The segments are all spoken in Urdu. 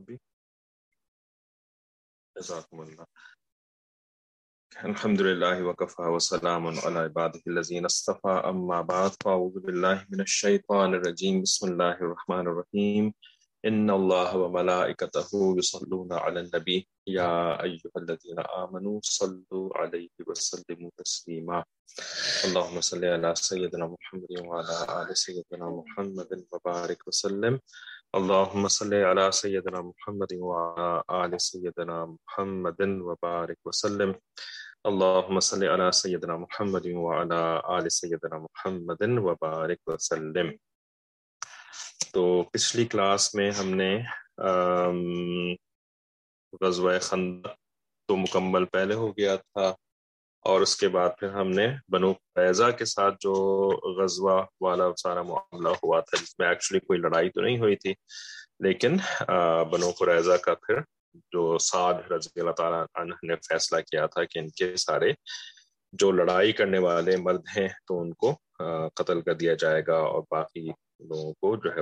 بھی جزاکم اللہ. الحمد لله وكفى وسلام على عباده الذين اصطفى أما بعد فأعوذ بالله من الشيطان الرجيم. بسم الله الرحمن الرحيم. إن الله وملائكته يصلون على النبي يا أيها الذين آمنوا صلوا عليه وسلموا تسليما. اللهم صل على سيدنا محمد وعلى آل سيدنا محمد وبارك وسلم. اللهم صل على سيدنا محمد وعلى آل سيدنا محمد وبارك وسلم. اللهم صل على سيدنا محمد وعلى آل سيدنا محمد وبارك وسلم. تو پچھلی کلاس میں ہم نے غزوہ خندق تو مکمل پہلے ہو گیا تھا، اور اس کے بعد پھر ہم نے بنو قریظہ کے ساتھ جو غزوہ والا سارا معاملہ ہوا تھا، جس میں ایکچولی کوئی لڑائی تو نہیں ہوئی تھی، لیکن بنو قریظہ کا پھر جو سعد رضی اللہ تعالیٰ عنہ نے فیصلہ کیا تھا کہ ان کے سارے جو لڑائی کرنے والے مرد ہیں تو ان کو قتل کر دیا جائے گا، اور باقی لوگوں کو جو ہے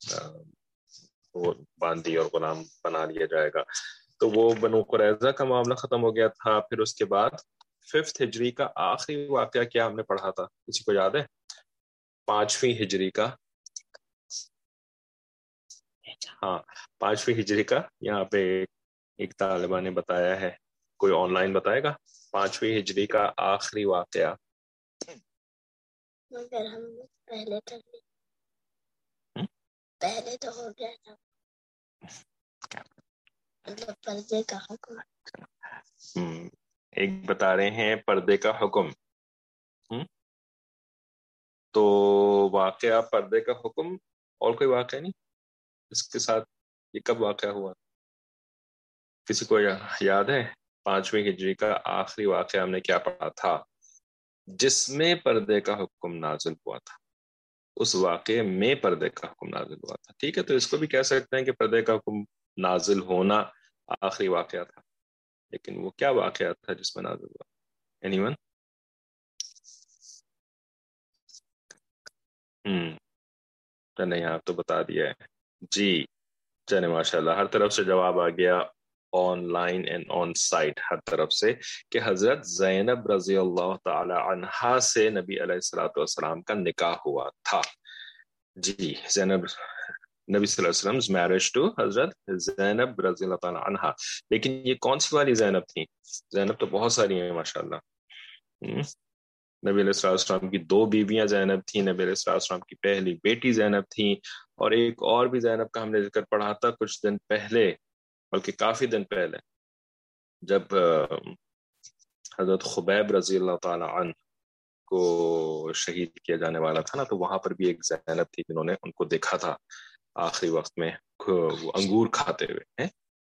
وہ باندی اور غلام بنا لیا جائے گا. تو وہ بنو قریظہ کا معاملہ ختم ہو گیا تھا. پھر اس کے بعد 5 ہجری کا آخری واقعہ کیا ہم نے پڑھا تھا، کسی کو یاد ہے؟ 5ویں ہجری کا، ہاں 5ویں ہجری کا یہاں پہ ایک طالبہ نے بتایا ہے. کوئی آن لائن بتائے گا 5ویں ہجری کا آخری واقعہ؟ مگر ہم پہلے تو ہو گیا تھا، مطلب پردے کا حکم. ایک بتا رہے ہیں پردے کا حکم. تو واقعہ پردے کا حکم، اور کوئی واقعہ نہیں اس کے ساتھ؟ یہ کب واقعہ ہوا، کسی کو یاد ہے؟ 5ویں ہجری کا آخری واقعہ ہم نے کیا پڑھا تھا جس میں پردے کا حکم نازل ہوا تھا؟ اس واقعے میں پردے کا حکم نازل ہوا تھا. ٹھیک ہے، تو اس کو بھی کہہ سکتے ہیں کہ پردے کا حکم نازل ہونا آخری واقعہ تھا. لیکن وہ کیا واقعہ تھا جس میں نازل ہوا؟ Anyone? چلے یہاں تو بتا دیا ہے جی. چلے ماشاء اللہ، ہر طرف سے جواب آ گیا، online and on site, ہر طرف سے، کہ حضرت زینب رضی اللہ تعالی عنہا سے نبی علیہ الصلوۃ والسلام کا نکاح ہوا تھا. جی، زینب، نبی صلی اللہ علیہ وسلم میرج ٹو حضرت زینب رضی اللہ تعالی عنہا. لیکن یہ کون سی والی زینب تھی؟ زینب تو بہت ساری ہیں ماشاءاللہ. نبی علیہ السلام کی 2 بیویاں زینب تھیں. نبی علیہ السلام کی پہلی بیٹی زینب تھی، اور ایک اور بھی زینب کا ہم نے ذکر پڑھا تھا کچھ دن پہلے، بلکہ کافی دن پہلے، جب حضرت خبیب رضی اللہ تعالی عنہ کو شہید کیا جانے والا تھا نا، تو وہاں پر بھی ایک زینب تھی جنہوں نے ان کو دیکھا تھا آخری وقت میں وہ انگور کھاتے ہوئے.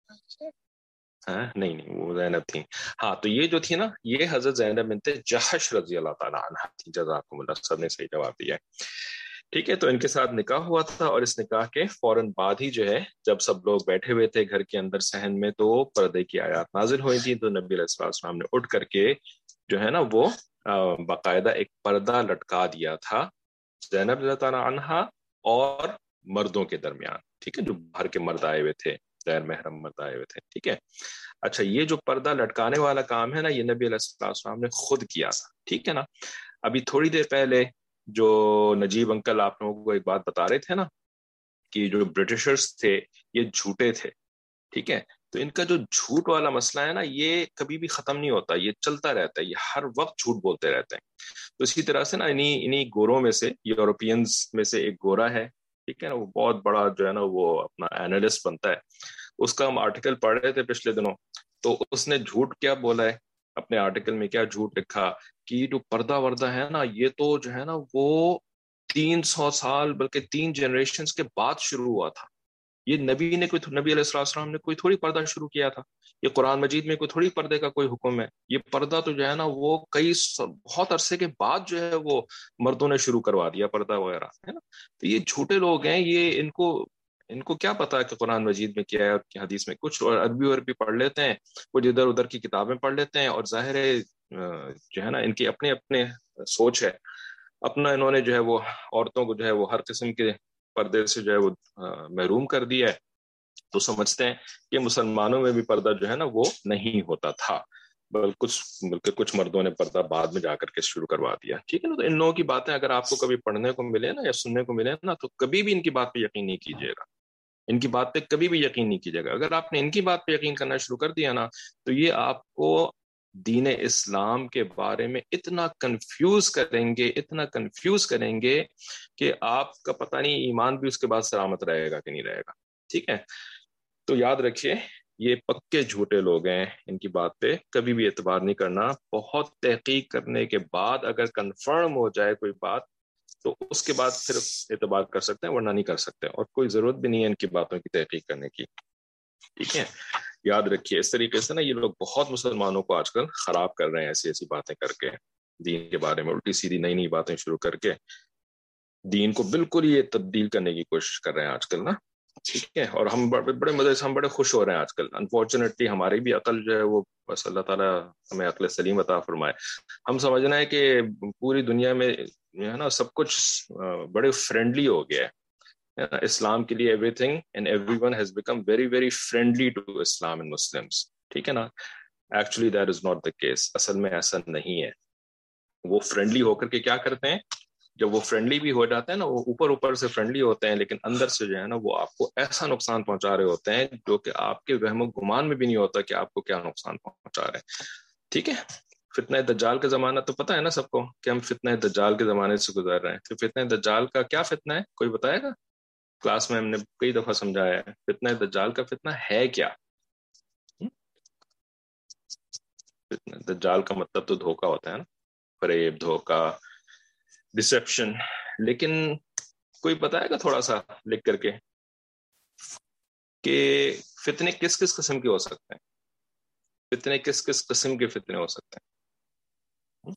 نہیں وہ زینب تھی. ہاں، تو یہ جو تھی نا، یہ حضرت زینب بنت جحش رضی اللہ تعالی عنہ تھی. جزاکم اللہ، سب نے صحیح جواب دیا ہے. ٹھیک ہے، تو ان کے ساتھ نکاح ہوا تھا، اور اس نکاح کے فوراً بعد ہی جو ہے، جب سب لوگ بیٹھے ہوئے تھے گھر کے اندر صحن میں، تو پردے کی آیات نازل ہوئی تھی. تو نبی علیہ السلام نے اٹھ کر کے جو ہے نا وہ باقاعدہ ایک پردہ لٹکا دیا تھا زینب رضی اللہ تعالی عنہا اور مردوں کے درمیان. ٹھیک ہے، جو باہر کے مرد آئے ہوئے تھے، غیر محرم مرد آئے ہوئے تھے. ٹھیک ہے، اچھا، یہ جو پردہ لٹکانے والا کام ہے نا، یہ نبی علیہ السلام نے خود کیا تھا. ٹھیک ہے نا. ابھی تھوڑی دیر پہلے جو نجیب انکل آپ لوگوں کو ایک بات بتا رہے تھے نا، کہ جو برٹشرز تھے یہ جھوٹے تھے. ٹھیک ہے، تو ان کا جو جھوٹ والا مسئلہ ہے نا، یہ کبھی بھی ختم نہیں ہوتا، یہ چلتا رہتا ہے، یہ ہر وقت جھوٹ بولتے رہتے ہیں. تو اسی طرح سے نا انہی گوروں میں سے، یورپینز میں سے ایک گورا ہے، ٹھیک ہے نا، وہ بہت بڑا جو ہے نا وہ اپنا اینالسٹ بنتا ہے. اس کا ہم آرٹیکل پڑھ رہے تھے پچھلے دنوں، تو اس نے جھوٹ کیا بولا ہے اپنے آرٹیکل میں، کیا جھوٹ لکھا کہ یہ جو پردہ وردہ ہے نا، یہ تو جو ہے نا وہ 300 سال بلکہ 3 جنریشنز کے بعد شروع ہوا تھا. یہ نبی علیہ السلام نے کوئی تھوڑی پردہ شروع کیا تھا. یہ قرآن مجید میں کوئی تھوڑی پردے کا کوئی حکم ہے. یہ پردہ تو جو ہے نا وہ بہت عرصے کے بعد جو ہے وہ مردوں نے شروع کروا دیا پردہ وغیرہ، ہے نا. تو یہ جھوٹے لوگ ہیں، یہ ان کو کیا پتا کہ قرآن مجید میں کیا ہے کہ حدیث میں کچھ، اور عربی پڑھ لیتے ہیں، کچھ ادھر ادھر کی کتابیں پڑھ لیتے ہیں، اور ظاہر ہے جو ہے نا ان کی اپنے سوچ ہے اپنا. انہوں نے جو ہے وہ عورتوں کو جو ہے وہ ہر قسم کے پردے سے جو ہے وہ محروم کر دیا ہے. تو سمجھتے ہیں کہ مسلمانوں میں بھی پردہ جو ہے نا وہ نہیں ہوتا تھا، بلکہ کچھ مردوں نے پردہ بعد میں جا کر کے شروع کروا دیا. ٹھیک ہے نا. تو ان لوگوں کی باتیں اگر آپ کو کبھی پڑھنے کو ملے نا یا سننے کو ملے نا تو کبھی بھی ان کی بات پہ یقین نہیں کیجیے گا. ان کی بات پہ کبھی بھی یقین نہیں کیجیے گا. اگر آپ نے ان کی بات پہ یقین کرنا شروع کر دیا نا تو یہ آپ کو دین اسلام کے بارے میں اتنا کنفیوز کریں گے کہ آپ کا پتہ نہیں ایمان بھی اس کے بعد سلامت رہے گا کہ نہیں رہے گا. ٹھیک ہے. تو یاد رکھیے یہ پکے جھوٹے لوگ ہیں، ان کی بات پہ کبھی بھی اعتبار نہیں کرنا. بہت تحقیق کرنے کے بعد اگر کنفرم ہو جائے کوئی بات تو اس کے بعد صرف اعتبار کر سکتے ہیں، ورنہ نہیں کر سکتے، اور کوئی ضرورت بھی نہیں ہے ان کی باتوں کی تحقیق کرنے کی. ٹھیک ہے. یاد رکھیے اس طریقے سے نا یہ لوگ بہت مسلمانوں کو آج کل خراب کر رہے ہیں، ایسی باتیں کر کے، دین کے بارے میں الٹی سیدھی نئی نئی باتیں شروع کر کے دین کو بالکل یہ تبدیل کرنے کی کوشش کر رہے ہیں آج کل نا. ٹھیک ہے. اور ہم بڑے مزے سے، ہم بڑے خوش ہو رہے ہیں آج کل. انفارچونیٹلی ہماری بھی عقل جو ہے وہ بس اللہ تعالیٰ ہمیں عقل سلیم عطا فرمائے. ہم سمجھنا ہے کہ پوری دنیا میں جو ہے نا سب کچھ بڑے فرینڈلی ہو گیا ہے اسلام کے لیے. Everything and everyone has become very very friendly to Islam and Muslims. ٹھیک ہے نا. Actually that is not the case. اصل میں ایسا نہیں ہے. وہ فرینڈلی ہو کر کے کیا کرتے ہیں، جب وہ فرینڈلی بھی ہو جاتے ہیں نا، وہ اوپر سے فرینڈلی ہوتے ہیں لیکن اندر سے جو ہے نا وہ آپ کو ایسا نقصان پہنچا رہے ہوتے ہیں جو کہ آپ کے وہم و گمان میں بھی نہیں ہوتا کہ آپ کو کیا نقصان پہنچا رہے ہیں. ٹھیک ہے. فتنہ دجال کا زمانہ تو پتہ ہے نا سب کو کہ ہم فتنہ دجال کے زمانے سے گزر رہے ہیں. تو فتنہ دجال کا کیا فتنہ ہے، کوئی بتائے گا؟ کلاس میں ہم نے کئی دفعہ سمجھایا ہے فتنہ دجال کا فتنہ ہے کیا. فتنہ دجال کا مطلب تو دھوکہ ہوتا ہے نا، فریب، دھوکہ، ڈسپشن. لیکن کوئی بتائے گا تھوڑا سا لکھ کر کے کہ فتنے کس کس قسم کے ہو سکتے ہیں، فتنے کس کس قسم کے فتنے ہو سکتے ہیں.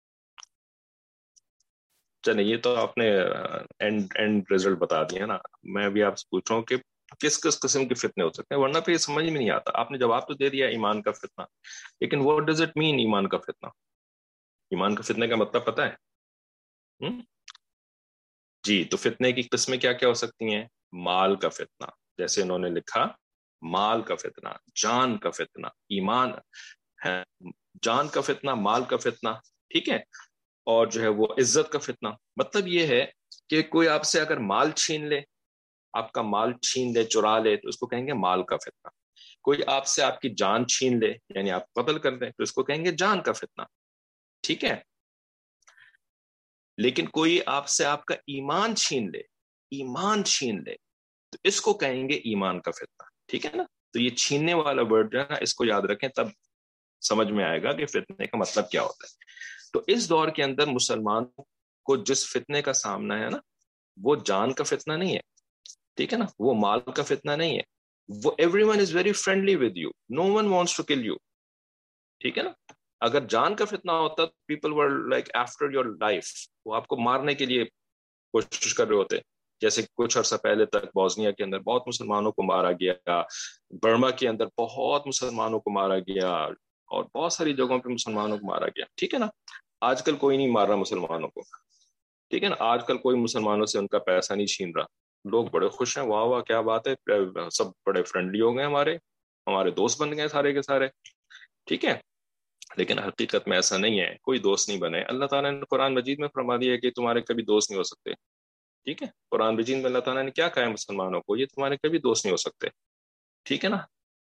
چلے یہ تو آپ نے اینڈ رزلٹ بتا دیا نا. میں ابھی آپ سے پوچھ رہا ہوں کہ کس کس قسم کے فتنے ہو سکتے ہیں، ورنہ پھر یہ سمجھ میں نہیں آتا. آپ نے جواب تو دے دیا ایمان کا فتنہ، لیکن واٹ ڈز اٹ مین ایمان کا فتنہ؟ ایمان کا فتنے کا مطلب پتہ ہے؟ جی. تو فتنے کی قسمیں کیا کیا ہو سکتی ہیں؟ مال کا فتنہ، جیسے انہوں نے لکھا مال کا فتنہ، جان کا فتنہ، ایمان ہے، جان کا فتنہ، مال کا فتنہ. ٹھیک ہے. اور جو ہے وہ عزت کا فتنہ. مطلب یہ ہے کہ کوئی آپ سے اگر مال چھین لے، آپ کا مال چھین لے، چرا لے، تو اس کو کہیں گے مال کا فتنہ. کوئی آپ سے آپ کی جان چھین لے یعنی آپ قتل کر دیں تو اس کو کہیں گے جان کا فتنہ. ٹھیک ہے. لیکن کوئی آپ سے آپ کا ایمان چھین لے تو اس کو کہیں گے ایمان کا فتنہ. ٹھیک ہے نا. تو یہ چھیننے والا ورڈ جو ہے نا اس کو یاد رکھیں، تب سمجھ میں آئے گا کہ فتنے کا مطلب کیا ہوتا ہے. تو اس دور کے اندر مسلمان کو جس فتنے کا سامنا ہے نا وہ جان کا فتنہ نہیں ہے. ٹھیک ہے نا. وہ مال کا فتنہ نہیں ہے. وہ everyone is very friendly with you, no one wants to kill you. ٹھیک ہے نا. اگر جان کا فتنہ ہوتا تو people were like after your life, وہ آپ کو مارنے کے لیے کوشش کر رہے ہوتے. جیسے کچھ عرصہ پہلے تک بوسنیا کے اندر بہت مسلمانوں کو مارا گیا، برما کے اندر بہت مسلمانوں کو مارا گیا، اور بہت ساری جگہوں پہ مسلمانوں کو مارا گیا. ٹھیک ہے نا. آج کل کوئی نہیں مار رہا مسلمانوں کو. ٹھیک ہے نا. آج کل کوئی مسلمانوں سے ان کا پیسہ نہیں چھین رہا. لوگ بڑے خوش ہیں، واہ واہ کیا بات ہے، سب بڑے فرینڈلی ہو گئے، ہمارے دوست بن گئے سارے کے سارے. ٹھیک ہے. لیکن حقیقت میں ایسا نہیں ہے. کوئی دوست نہیں بنے. اللہ تعالیٰ نے قرآن مجید میں فرما دیا ہے کہ تمہارے کبھی دوست نہیں ہو سکتے. ٹھیک ہے. قرآن مجید میں اللہ تعالیٰ نے کیا کہا ہے مسلمانوں کو، یہ تمہارے کبھی دوست نہیں ہو سکتے. ٹھیک ہے نا.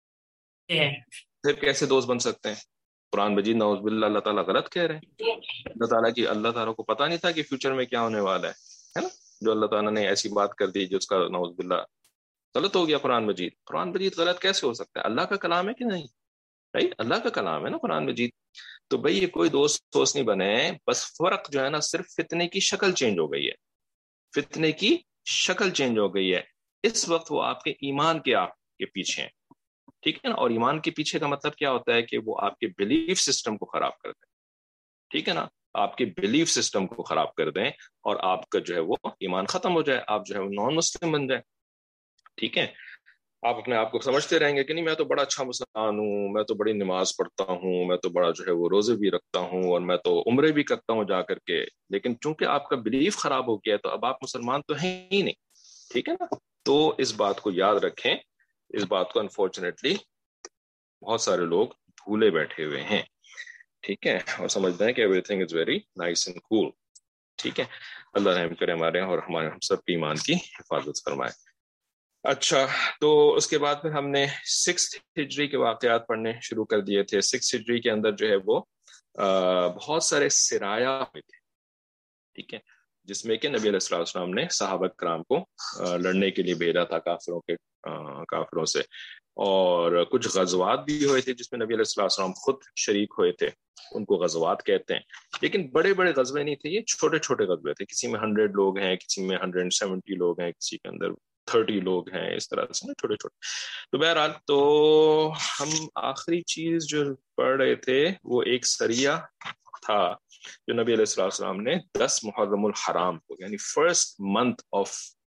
پھر کیسے دوست بن سکتے ہیں؟ قرآن مجید نعوذ باللہ اللہ تعالیٰ غلط کہہ رہے ہیں. اللہ تعالیٰ کو پتہ نہیں تھا کہ فیوچر میں کیا ہونے والا ہے نا. جو اللہ تعالیٰ نے ایسی بات کر دی جس کا نعوذ باللہ غلط ہو گیا. قرآن مجید غلط کیسے ہو سکتا ہے؟ اللہ کا کلام ہے کہ نہیں؟ رائٹ. اللہ کا کلام ہے نا قرآن مجید. تو بھئی یہ کوئی دوست نہیں بنے. بس فرق جو ہے نا صرف فتنے کی شکل چینج ہو گئی ہے. فتنے کی شکل چینج ہو گئی ہے. اس وقت وہ آپ کے ایمان کے پیچھے ہیں. ٹھیک ہے نا. اور ایمان کے پیچھے کا مطلب کیا ہوتا ہے کہ وہ آپ کے بلیف سسٹم کو خراب کر دیں. ٹھیک ہے نا. آپ کے بلیف سسٹم کو خراب کر دیں اور آپ کا جو ہے وہ ایمان ختم ہو جائے، آپ جو ہے وہ نان مسلم بن جائیں. ٹھیک ہے. آپ اپنے آپ کو سمجھتے رہیں گے کہ نہیں میں تو بڑا اچھا مسلمان ہوں، میں تو بڑی نماز پڑھتا ہوں، میں تو بڑا جو ہے وہ روزے بھی رکھتا ہوں، اور میں تو عمرے بھی کرتا ہوں جا کر کے. لیکن چونکہ آپ کا بلیف خراب ہو گیا تو اب آپ مسلمان تو ہیں ہی نہیں. ٹھیک ہے نا. تو اس بات کو یاد رکھیں. اس بات کو انفارچونیٹلی بہت سارے لوگ بھولے بیٹھے ہوئے ہیں، ٹھیک ہے، اور سمجھتے ہیں کہ everything is very nice and cool, ٹھیک ہے۔ اللہ رحم کرے ہمارے اور ہمارے ہم سب کی ایمان کی حفاظت فرمائے۔ اچھا، تو اس کے بعد پھر ہم نے 6 ہجری کے واقعات پڑھنے شروع کر دیے تھے۔ 6 ہجری کے اندر جو ہے وہ بہت سارے سرایا ہوئے تھے، ٹھیک ہے، جس میں کہ نبی علیہ الصلوۃ والسلام نے صحابہ کرام کو لڑنے کے لیے بھیجا تھا کافروں سے، اور کچھ غزوات بھی ہوئے تھے جس میں نبی علیہ الصلوۃ والسلام خود شریک ہوئے تھے، ان کو غزوات کہتے ہیں۔ لیکن بڑے بڑے غزوے نہیں تھے، یہ چھوٹے چھوٹے غزوے تھے، کسی میں 100 لوگ ہیں، کسی میں 170 لوگ ہیں، کسی کے اندر 30 لوگ ہیں، اس طرح سے نا چھوٹے چھوٹے۔ تو بہرحال تو ہم آخری چیز جو پڑھ رہے تھے وہ ایک سریہ تھا جو نبی علیہ السلام نے 10 محرم الحرام کو، یعنی فرسٹ منتھ آف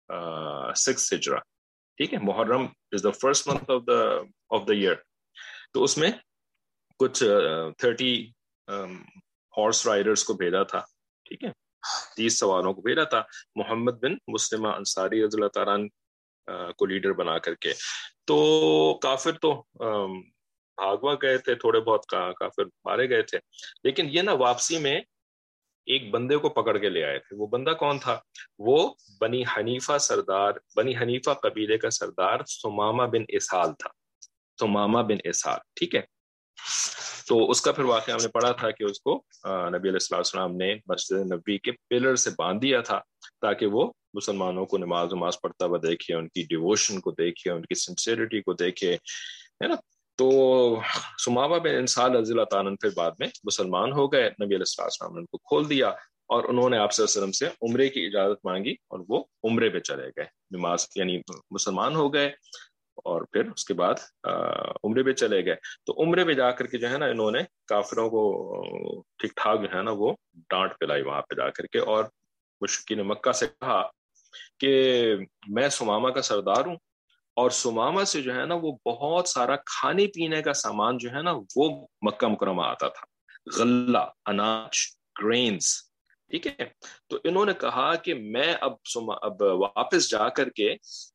6 ہجرہ، ٹھیک ہے، محرم is the first month of the year, تو اس میں کچھ 30 ہارس رائڈرز کو بھیجا تھا، ٹھیک ہے، 30 سواروں کو بھیجا تھا محمد بن مسلمہ انصاری رضی اللہ تعالیٰ عنہ کو لیڈر بنا کر کے۔ تو کافر تو بھاگوا گئے تھے، تھوڑے بہت کافر مارے گئے تھے، لیکن یہ نا واپسی میں ایک بندے کو پکڑ کے لے آئے تھے۔ وہ بندہ کون تھا؟ وہ بنی حنیفہ قبیلے کا سردار ثمامہ بن اسال تھا، ثمامہ بن اسال، ٹھیک ہے۔ تو اس کا پھر واقعہ ہم نے پڑھا تھا کہ اس کو نبی علیہ السلام نے مسجد نبی کے پلر سے باندھ دیا تھا تاکہ وہ مسلمانوں کو نماز پڑھتا ہوا دیکھے، ان کی ڈیووشن کو دیکھے، ان کی سنسیئرٹی کو دیکھے، ہے نا۔ تو ثمامہ بن اسال رضی اللہ تعالیٰ عنہ پھر بعد میں مسلمان ہو گئے، نبی علیہ السلام نے ان کو کھول دیا اور انہوں نے آپ صلی اللہ علیہ وسلم سے عمرے کی اجازت مانگی اور وہ عمرے پہ چلے گئے، نماز یعنی مسلمان ہو گئے اور پھر اس کے بعد عمرے پہ چلے گئے۔ تو عمرے پہ جا کر کے جو ہے نا انہوں نے کافروں کو ٹھیک ٹھاک جو ہے نا وہ ڈانٹ پلائی وہاں پہ جا کر کے، اور مشرکین مکہ سے کہا کہ میں ثمامہ کا سردار ہوں، اور ثمامہ سے جو ہے نا وہ بہت سارا کھانے پینے کا سامان جو ہے نا وہ مکہ مکرمہ آتا تھا، غلہ، اناج، گرینز، ٹھیک ہے۔ تو انہوں نے کہا کہ میں اب واپس جا کر کے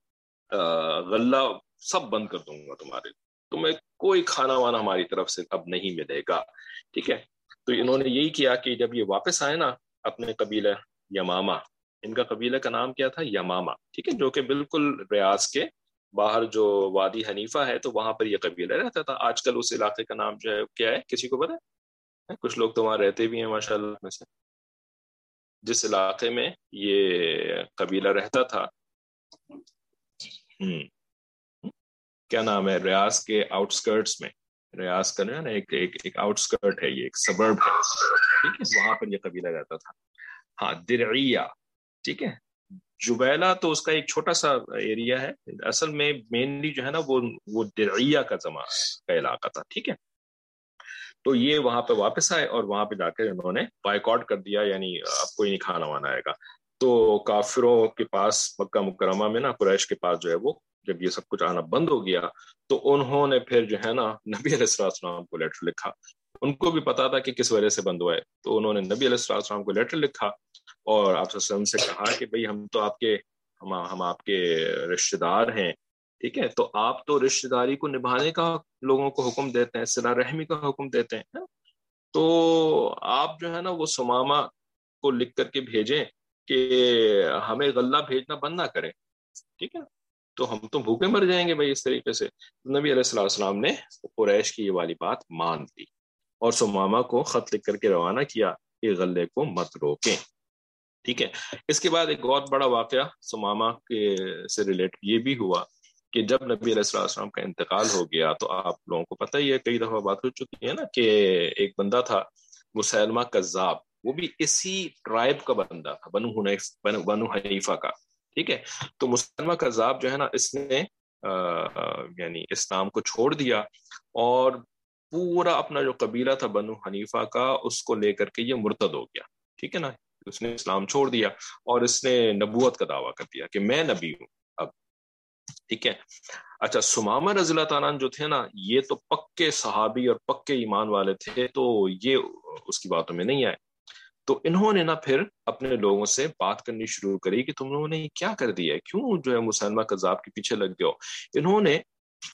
غلہ سب بند کر دوں گا تمہارے لیے، تمہیں کوئی کھانا وانا ہماری طرف سے اب نہیں ملے گا، ٹھیک ہے۔ تو انہوں نے یہی کیا کہ جب یہ واپس آئے نا اپنے قبیلہ یمامہ، ان کا قبیلہ کا نام کیا تھا؟ یمامہ، ٹھیک ہے، جو کہ بالکل ریاض کے باہر جو وادی حنیفہ ہے تو وہاں پر یہ قبیلہ رہتا تھا۔ آج کل اس علاقے کا نام جو ہے کیا ہے، کسی کو پتا ہے؟ کچھ لوگ تو وہاں رہتے بھی ہیں ماشاءاللہ میں سے۔ جس علاقے میں یہ قبیلہ رہتا تھا کیا نام ہے، ریاض کے آؤٹ سکرٹس میں، ریاض کا نا ایک آؤٹ سکرٹ ہے، یہ ایک سبرب ہے، ٹھیک ہے، وہاں پر یہ قبیلہ رہتا تھا، ہاں، درعیہ، ٹھیک ہے۔ جبیلہ تو اس کا ایک چھوٹا سا ایریا ہے، اصل میں مینلی جو ہے نا وہ درعیہ کا علاقہ تھا، ٹھیک ہے۔ تو یہ وہاں پہ واپس آئے اور وہاں پہ جا کر انہوں نے بائیکاٹ کر دیا، یعنی اب کوئی نہیں کھانا وانا آئے گا۔ تو کافروں کے پاس مکہ مکرمہ میں نا قریش کے پاس جو ہے وہ جب یہ سب کچھ آنا بند ہو گیا تو انہوں نے پھر جو ہے نا نبی علیہ السلام کو لیٹر لکھا، ان کو بھی پتا تھا کہ کس وجہ سے بند ہوا ہے، تو انہوں نے نبی علیہ السلام کو لیٹر لکھا اور آپ صلی اللہ علیہ وسلم سے کہا کہ بھئی ہم آپ کے رشتہ دار ہیں، ٹھیک ہے، تو آپ تو رشتہ داری کو نبھانے کا لوگوں کو حکم دیتے ہیں، صلہ رحمی کا حکم دیتے ہیں، تو آپ جو ہے نا وہ ثمامہ کو لکھ کر کے بھیجیں کہ ہمیں غلہ بھیجنا بند نہ کرے، ٹھیک ہے، تو ہم تو بھوکے مر جائیں گے بھائی اس طریقے سے۔ نبی علیہ السلام نے قریش کی یہ والی بات مان لی اور ثمامہ کو خط لکھ کر کے روانہ کیا کہ غلے کو مت روکیں، ٹھیک ہے۔ اس کے بعد ایک بہت بڑا واقعہ ثمامہ کے سے ریلیٹ یہ بھی ہوا کہ جب نبی علیہ السلام کا انتقال ہو گیا تو آپ لوگوں کو پتہ ہی ہے، کئی دفعہ بات ہو چکی ہے نا، کہ ایک بندہ تھا مسیلمہ کذاب، وہ بھی اسی ٹرائب کا بندہ تھا، بنو حنیفہ کا، ٹھیک ہے۔ تو مسلمہ کذاب جو ہے نا اس نے یعنی اسلام کو چھوڑ دیا اور پورا اپنا جو قبیلہ تھا بنو حنیفہ کا اس کو لے کر کے یہ مرتد ہو گیا، ٹھیک ہے نا، اس نے اسلام چھوڑ دیا اور اس نے نبوت کا دعویٰ کر دیا کہ میں نبی ہوں اب، ٹھیک ہے۔ اچھا، ثمامہ رضی اللہ تعالیٰ جو تھے نا یہ تو پکے صحابی اور پکے ایمان والے تھے، تو یہ اس کی باتوں میں نہیں آئے، تو انہوں نے نا پھر اپنے لوگوں سے بات کرنی شروع کری کہ تم لوگوں نے کیا کر دیا ہے، کیوں جو ہے مسلمہ کذاب کے پیچھے لگ گئے ہو۔ انہوں نے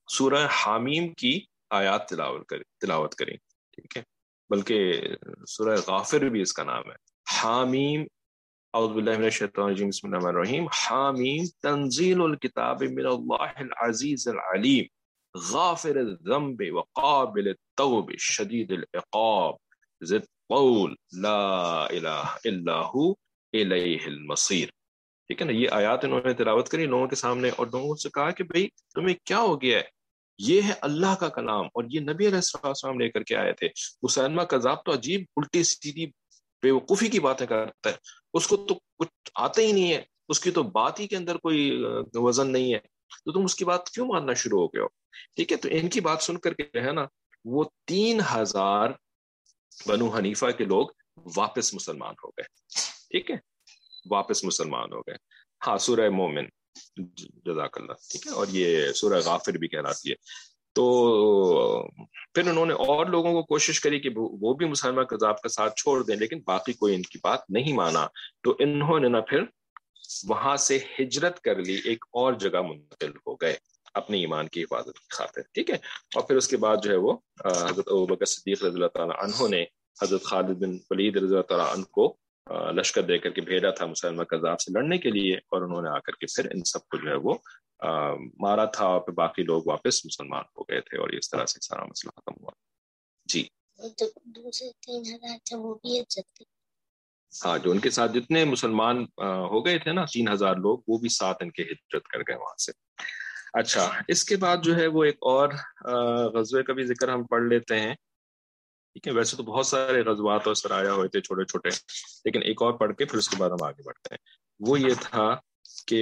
سورہ حامیم کی آیات تلاوت کریں، ٹھیک ہے، بلکہ سورہ غافر بھی اس کا نام ہے، حامیم۔ اعوذ باللہ من الشیطان الرجیم، بسم اللہ الرحمن الرحیم، حامیم تنزیل الکتاب من اللہ العزیز العلیم غافر الذنب وقابل التوب شدید العقاب ذی الطول لا الہ الا ہو الیہ المصیر۔ ٹھیک ہے نا، یہ آیات انہوں نے تلاوت کری لوگوں کے سامنے، اور لوگوں سے کہا کہ بھئی تمہیں کیا ہو گیا ہے، یہ ہے اللہ کا کلام اور یہ نبی علیہ السلام لے کر کے آئے تھے۔ مسلمہ کذاب تو عجیب الٹی سیدھی بیوقوفی کی باتیں کرتا ہے، اس کو تو کچھ آتا ہی نہیں ہے، اس کی تو بات ہی کے اندر کوئی وزن نہیں ہے، تو تم اس کی بات کیوں ماننا شروع ہو گئے ہو؟ ٹھیک ہے، تو ان کی بات سن کر کے جو ہے نا، وہ 3000 بنو حنیفہ کے لوگ واپس مسلمان ہو گئے، ٹھیک ہے، واپس مسلمان ہو گئے۔ ہاں، سورہ مومن، جزاک اللہ، ٹھیک ہے، اور یہ سورہ غافر بھی کہلاتی ہے۔ تو پھر انہوں نے اور لوگوں کو کوشش کری کہ وہ بھی مسلمہ کذاب کا ساتھ چھوڑ دیں، لیکن باقی کوئی ان کی بات نہیں مانا، تو انہوں نے نا پھر وہاں سے ہجرت کر لی، ایک اور جگہ منتقل ہو گئے اپنی ایمان کی حفاظت کی خاطر، ٹھیک ہے۔ اور پھر اس کے بعد جو ہے وہ حضرت ابوبکر صدیق رضی اللہ تعالیٰ عنہ نے حضرت خالد بن ولید رضی اللہ تعالیٰ عنہ کو لشکر دے کر کے بھیجا تھا مسلمہ کذاب سے لڑنے کے لیے، اور انہوں نے آ کر کے پھر ان سب کو جو ہے وہ مارا تھا، اور پھر باقی لوگ واپس مسلمان ہو گئے تھے، اور اس طرح سے سارا مسئلہ ختم ہوا۔ جی تو دوسرے 3000 تھے وہ بھی عزت کی۔ ہاں، جو ان کے ساتھ جتنے مسلمان ہو گئے تھے نا 3000 لوگ، وہ بھی ساتھ ان کے ہجرت کر گئے وہاں سے۔ اچھا، اس کے بعد جو ہے وہ ایک اور غزوے کا بھی ذکر ہم پڑھ لیتے ہیں، ٹھیک ہے۔ ویسے تو بہت سارے غزوات اور سرایا ہوئے تھے چھوٹے چھوٹے، لیکن ایک اور پڑھ کے پھر اس کے بعد ہم آگے بڑھتے ہیں۔ وہ یہ تھا کہ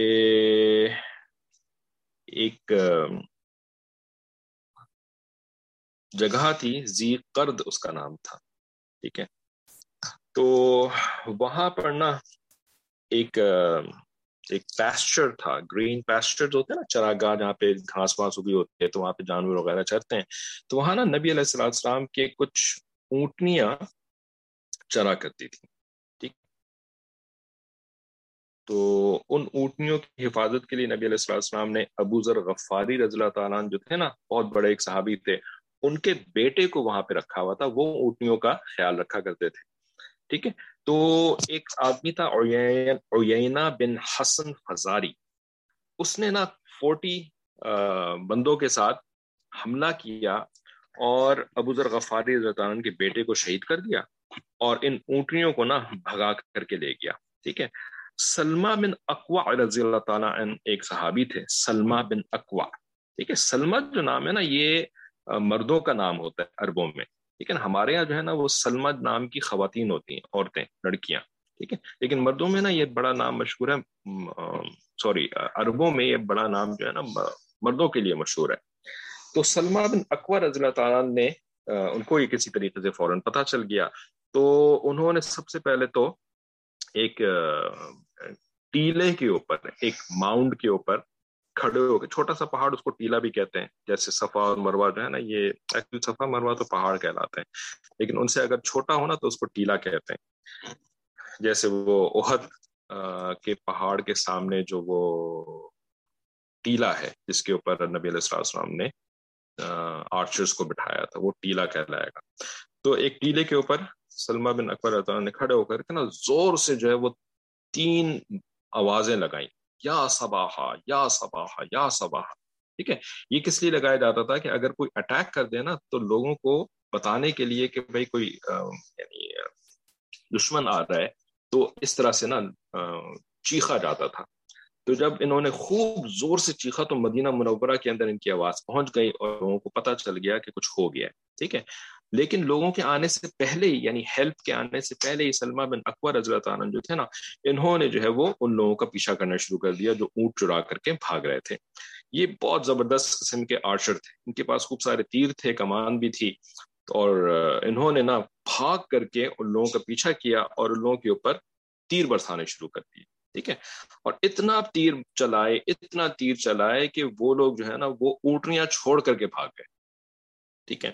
ایک جگہ تھی ذی قرد، اس کا نام تھا، ٹھیک ہے۔ تو وہاں پر نا ایک پیسچر تھا، گرین پیسچر ہوتے ہیں نا، چراگاہ جہاں پہ گھاس واس اگی ہوتی ہے، تو وہاں پہ جانور وغیرہ چرتے ہیں۔ تو وہاں نا نبی علیہ السلام کے کچھ اونٹنیاں چرا کرتی تھی، ٹھیک۔ تو ان اونٹنیوں کی حفاظت کے لیے نبی علیہ السلام نے ابو ذر غفاری رضی اللہ تعالیٰ عنہ جو تھے نا، بہت بڑے ایک صحابی تھے، ان کے بیٹے کو وہاں پہ رکھا ہوا تھا، وہ اونٹنیوں کا خیال رکھا کرتے تھے، ٹھیک ہے۔ تو ایک آدمی تھا عیینہ بن حسن فزاری، اس نے نا 40 بندوں کے ساتھ حملہ کیا اور ابو ذر غفاری رضی اللہ عنہ کے بیٹے کو شہید کر دیا، اور ان اونٹنیوں کو نا بھگا کر کے لے گیا، ٹھیک ہے۔ سلمہ بن اقوع رضی اللہ تعالیٰ عنہ ایک صحابی تھے، سلمہ بن اقوع، ٹھیک ہے۔ سلمہ جو نام ہے نا، یہ مردوں کا نام ہوتا ہے عربوں میں، لیکن ہمارے یہاں جو ہے نا وہ سلمہ نام کی خواتین ہوتی ہیں، عورتیں، لڑکیاں، ٹھیک ہے، لیکن مردوں میں نا یہ بڑا نام مشہور ہے، سوری، عربوں میں یہ بڑا نام جو ہے نا مردوں کے لیے مشہور ہے۔ تو سلمہ بن اقوع رضی اللہ تعالیٰ نے ان کو یہ کسی طریقے سے فوراً پتہ چل گیا، تو انہوں نے سب سے پہلے تو ایک ٹیلے کے اوپر، ایک ماؤنڈ کے اوپر کھڑے ہو کے، چھوٹا سا پہاڑ، اس کو ٹیلا بھی کہتے ہیں، جیسے صفا اور مروہ جو ہے نا، یہ ایکچولی صفا مروہ تو پہاڑ کہلاتے ہیں، لیکن ان سے اگر چھوٹا ہونا تو اس کو ٹیلا کہتے ہیں۔ جیسے وہ احد کے پہاڑ کے سامنے جو وہ ٹیلا ہے جس کے اوپر نبی علیہ السلام نے آرچرز کو بٹھایا تھا، وہ ٹیلا کہلائے گا۔ تو ایک ٹیلے کے اوپر سلمہ بن اکبر نے کھڑے ہو کر کے نا زور سے جو ہے وہ 3 آوازیں لگائیں، یا صباحا یا صباحا یا صباحا، ٹھیک ہے۔ یہ کس لیے لگایا جاتا تھا کہ اگر کوئی اٹیک کر دے نا، تو لوگوں کو بتانے کے لیے کہ بھئی کوئی یعنی دشمن آ رہا ہے، تو اس طرح سے نا چیخا جاتا تھا۔ تو جب انہوں نے خوب زور سے چیخا تو مدینہ منورہ کے اندر ان کی آواز پہنچ گئی اور لوگوں کو پتہ چل گیا کہ کچھ ہو گیا ہے، ٹھیک ہے۔ لیکن لوگوں کے آنے سے پہلے ہی، یعنی ہیلپ کے آنے سے پہلے ہی، سلمہ بن اقوع رضی اللہ تعالیٰ جو تھے نا، انہوں نے جو ہے وہ ان لوگوں کا پیچھا کرنا شروع کر دیا جو اونٹ چرا کر کے بھاگ رہے تھے۔ یہ بہت زبردست قسم کے آرچر تھے، ان کے پاس خوب سارے تیر تھے، کمان بھی تھی، اور انہوں نے نا بھاگ کر کے ان لوگوں کا پیچھا کیا اور ان لوگوں کے اوپر تیر برسانے شروع کر دیے، ٹھیک ہے۔ اور اتنا تیر چلائے کہ وہ لوگ جو ہے نا وہ اونٹنیاں چھوڑ کر کے بھاگ گئے، ٹھیک ہے۔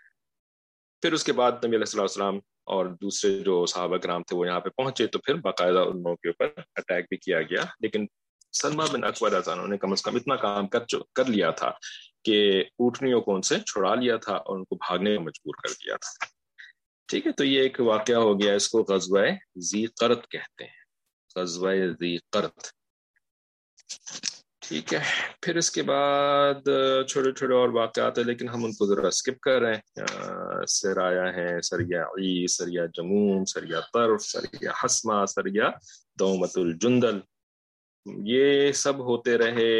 پھر اس کے بعد نبی علیہ السلام اور دوسرے جو صحابہ کرام تھے وہ یہاں پہ پہنچے، تو پھر باقاعدہ ان لوگوں کے اوپر اٹیک بھی کیا گیا، لیکن سلمہ بن اقوع رضی اللہ عنہ نے کم از کم اتنا کام کر لیا تھا کہ اونٹنیوں کو ان سے چھڑا لیا تھا اور ان کو بھاگنے میں مجبور کر دیا تھا. ٹھیک ہے, تو یہ ایک واقعہ ہو گیا, اس کو غزوہ ذی قرد کہتے ہیں, غزوہ ذی قرد. ٹھیک ہے, پھر اس کے بعد چھوٹے چھوٹے اور واقعات ہیں لیکن ہم ان کو ذرا اسکپ کر رہے ہیں. سرایا ہے, سریا عی, سریا جموم, سریا طرف, سریا حسمہ, سریا دومت الجندل, یہ سب ہوتے رہے.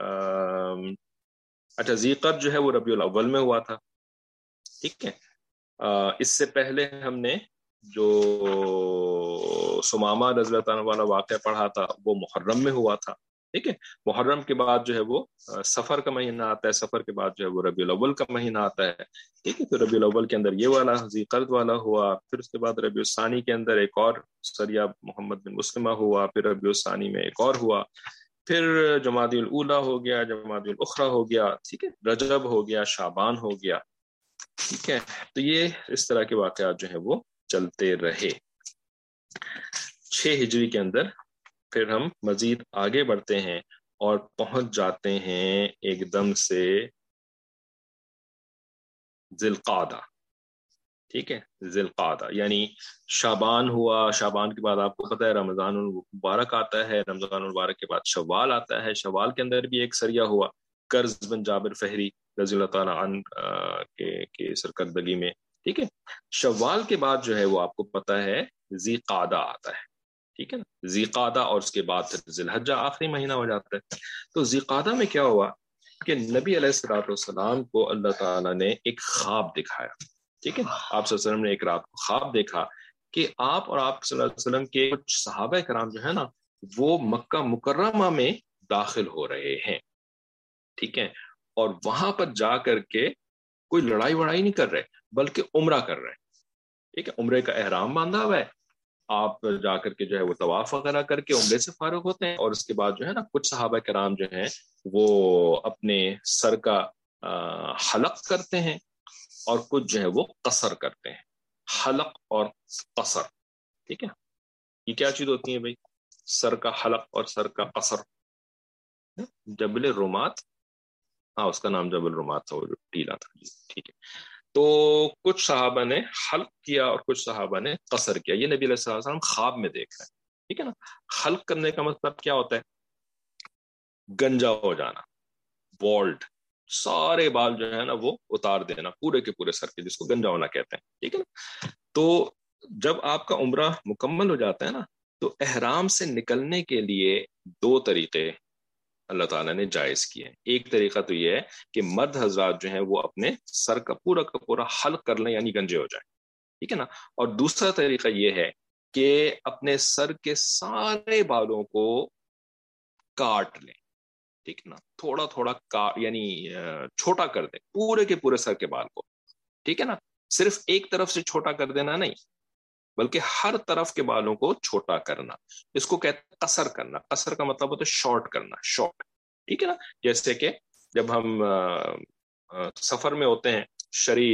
اچھا, ذی قرد جو ہے وہ ربیع الاول میں ہوا تھا. ٹھیک ہے, اس سے پہلے ہم نے جو سمامہ رضی اللہ عنہ والا واقعہ پڑھا تھا وہ محرم میں ہوا تھا. ٹھیک ہے, محرم کے بعد جو ہے وہ سفر کا مہینہ آتا ہے, سفر کے بعد جو ہے وہ ربیع الاول کا مہینہ آتا ہے. ٹھیک ہے, تو ربیع الاول کے اندر یہ والا ذی قرد والا ہوا, پھر اس کے بعد ربیع الثانی کے اندر ایک اور سریہ محمد بن مسلمہ ہوا, پھر ربیع الثانی میں ایک اور ہوا, پھر جمادی الاولیٰ ہو گیا, جمادی الاخریٰ ہو گیا. ٹھیک ہے, رجب ہو گیا, شعبان ہو گیا. ٹھیک ہے, تو یہ اس طرح کے واقعات جو ہیں وہ چلتے رہے. 6 ہجری کے اندر پھر ہم مزید آگے بڑھتے ہیں اور پہنچ جاتے ہیں ایک دم سے ذی القعدہ. ٹھیک ہے, ذی القعدہ یعنی شعبان ہوا, شعبان کے بعد آپ کو پتہ ہے رمضان المبارک آتا ہے, رمضان المبارک کے بعد شوال آتا ہے, شوال کے اندر بھی ایک سریہ ہوا قرظ بن جابر فہری رضی اللہ تعالیٰ عنہ کے سرکردگی میں. ٹھیک ہے, شوال کے بعد جو ہے وہ آپ کو پتہ ہے ذی قعدہ آتا ہے. ٹھیک ہے نا, ذی قعدہ, اور اس کے بعد ذی الحجہ آخری مہینہ ہو جاتا ہے. تو ذی قعدہ میں کیا ہوا کہ نبی علیہ الصلوۃ والسلام کو اللہ تعالیٰ نے ایک خواب دکھایا. ٹھیک ہے, آپ صلی اللہ علیہ وسلم نے ایک رات کو خواب دیکھا کہ آپ اور آپ صلی اللہ علیہ وسلم کے کچھ صحابہ کرام جو ہے نا وہ مکہ مکرمہ میں داخل ہو رہے ہیں. ٹھیک ہے, اور وہاں پر جا کر کے کوئی لڑائی وڑائی نہیں کر رہے بلکہ عمرہ کر رہے ہیں. ٹھیک ہے, عمرے کا احرام باندھا ہوا ہے, آپ جا کر کے جو ہے وہ طواف وغیرہ کر کے عمرے سے فارغ ہوتے ہیں, اور اس کے بعد جو ہے نا کچھ صحابہ کرام جو ہیں وہ اپنے سر کا حلق کرتے ہیں اور کچھ جو ہے وہ قصر کرتے ہیں. حلق اور قصر, ٹھیک ہے, یہ کیا چیز ہوتی ہے بھائی؟ سر کا حلق اور سر کا قصر. جبل رومات, ہاں اس کا نام جبل رومات تھا, وہ جو ٹیلا تھا. ٹھیک ہے, تو کچھ صحابہ نے حلق کیا اور کچھ صحابہ نے قصر کیا. یہ نبی علیہ الصلوۃ والسلام خواب میں دیکھ رہے ہیں. ٹھیک ہے نا, حلق کرنے کا مطلب کیا ہوتا ہے؟ گنجا ہو جانا, بالڈ, سارے بال جو ہے نا وہ اتار دینا پورے کے پورے سر کے, جس کو گنجا ہونا کہتے ہیں. ٹھیک ہے نا, تو جب آپ کا عمرہ مکمل ہو جاتا ہے نا تو احرام سے نکلنے کے لیے 2 طریقے اللہ تعالیٰ نے جائز کیے ہیں. ایک طریقہ تو یہ ہے کہ مرد حضرات جو ہیں وہ اپنے سر کا پورا حلق کر لیں, یعنی گنجے ہو جائیں. ٹھیک ہے نا, اور دوسرا طریقہ یہ ہے کہ اپنے سر کے سارے بالوں کو کاٹ لیں. ٹھیک ہے نا, تھوڑا تھوڑا یعنی چھوٹا کر دیں پورے کے پورے سر کے بال کو. ٹھیک ہے نا, صرف ایک طرف سے چھوٹا کر دینا نہیں بلکہ ہر طرف کے بالوں کو چھوٹا کرنا. اس کو کہتے ہیں قصر کرنا. قصر کا مطلب ہوتا ہے شارٹ کرنا, شارٹ. ٹھیک ہے نا, جیسے کہ جب ہم سفر میں ہوتے ہیں, شرعی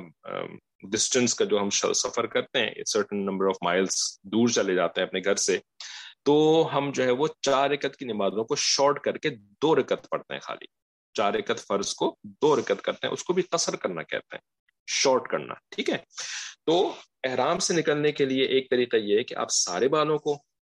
ڈسٹینس کا جو ہم سفر کرتے ہیں, سرٹن نمبر آف مائلز دور چلے جاتے ہیں اپنے گھر سے, تو ہم جو ہے وہ 4 رکعت کی نمازوں کو شارٹ کر کے 2 رکعت پڑھتے ہیں. خالی 4 رکعت فرض کو 2 رکعت کرتے ہیں, اس کو بھی قصر کرنا کہتے ہیں, شارٹ کرنا. ٹھیک ہے, تو احرام سے نکلنے کے لیے ایک طریقہ یہ ہے کہ آپ سارے بالوں کو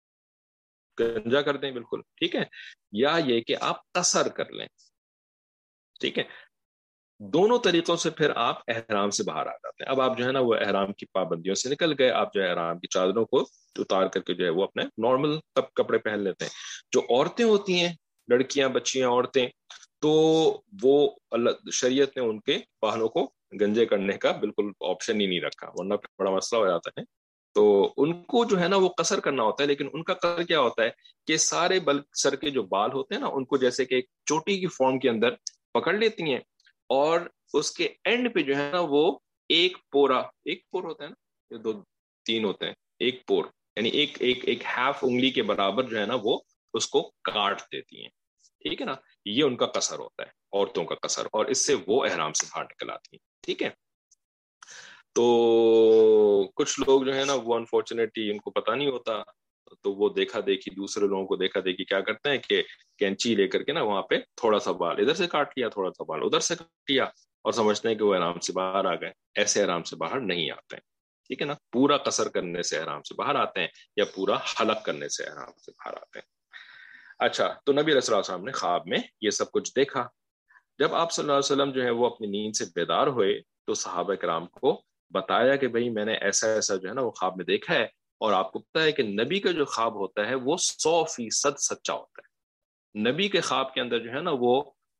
گنجا کر دیں بالکل. ٹھیک ہے, یا یہ کہ آپ قصر کر لیں. ٹھیک ہے, دونوں طریقوں سے پھر آپ احرام سے باہر آ جاتے ہیں. اب آپ جو ہے نا وہ احرام کی پابندیوں سے نکل گئے, آپ جو ہے احرام کی چادروں کو اتار کر کے جو ہے وہ اپنے نارمل کپڑے پہن لیتے ہیں. جو عورتیں ہوتی ہیں, لڑکیاں, بچیاں, عورتیں, تو وہ اللہ شریعت نے ان کے بالوں کو گنجے کرنے کا بالکل آپشن ہی نہیں رکھا, ورنہ بڑا مسئلہ ہو جاتا ہے. تو ان کو جو ہے نا وہ قصر کرنا ہوتا ہے, لیکن ان کا قصر کیا ہوتا ہے کہ سارے سر کے جو بال ہوتے ہیں نا ان کو جیسے کہ ایک چوٹی کی فارم کے اندر پکڑ لیتی ہیں, اور اس کے اینڈ پہ جو ہے نا وہ ایک پور ہوتا ہے نا, 2-3 ہوتے ہیں, ایک پور یعنی ایک ہاف انگلی کے برابر جو ہے نا وہ اس کو کاٹ دیتی ہیں. ٹھیک ہے نا, یہ ان کا قصر ہوتا ہے, عورتوں کا قصر, اور اس سے وہ احرام سے باہر نکل آتی ہیں. ٹھیک ہے, تو کچھ لوگ جو ہے نا وہ انفارچونیٹلی ان کو پتہ نہیں ہوتا, تو وہ دیکھا دیکھی دوسرے لوگوں کو دیکھا دیکھی کیا کرتے ہیں کہ کینچی لے کر کے نا وہاں پہ تھوڑا سا بال ادھر سے کاٹ لیا، تھوڑا سا بال ادھر سے کاٹ لیا، اور سمجھتے ہیں کہ وہ آرام سے باہر آ گئے. ایسے آرام سے باہر نہیں آتے ہیں. ٹھیک ہے نا، پورا قصر کرنے سے آرام سے باہر آتے ہیں، یا پورا حلق کرنے سے آرام سے باہر آتے ہیں. اچھا، تو نبی علیہ السلام نے خواب میں یہ سب کچھ دیکھا. جب آپ صلی اللہ علیہ وسلم جو ہے وہ اپنی نیند سے بیدار ہوئے تو صحابہ کرام کو بتایا کہ بھئی میں نے ایسا ایسا جو ہے نا وہ خواب میں دیکھا ہے. اور آپ کو پتا ہے کہ نبی کا جو خواب ہوتا ہے وہ 100% سچا ہوتا ہے. نبی کے خواب کے اندر جو ہے نا وہ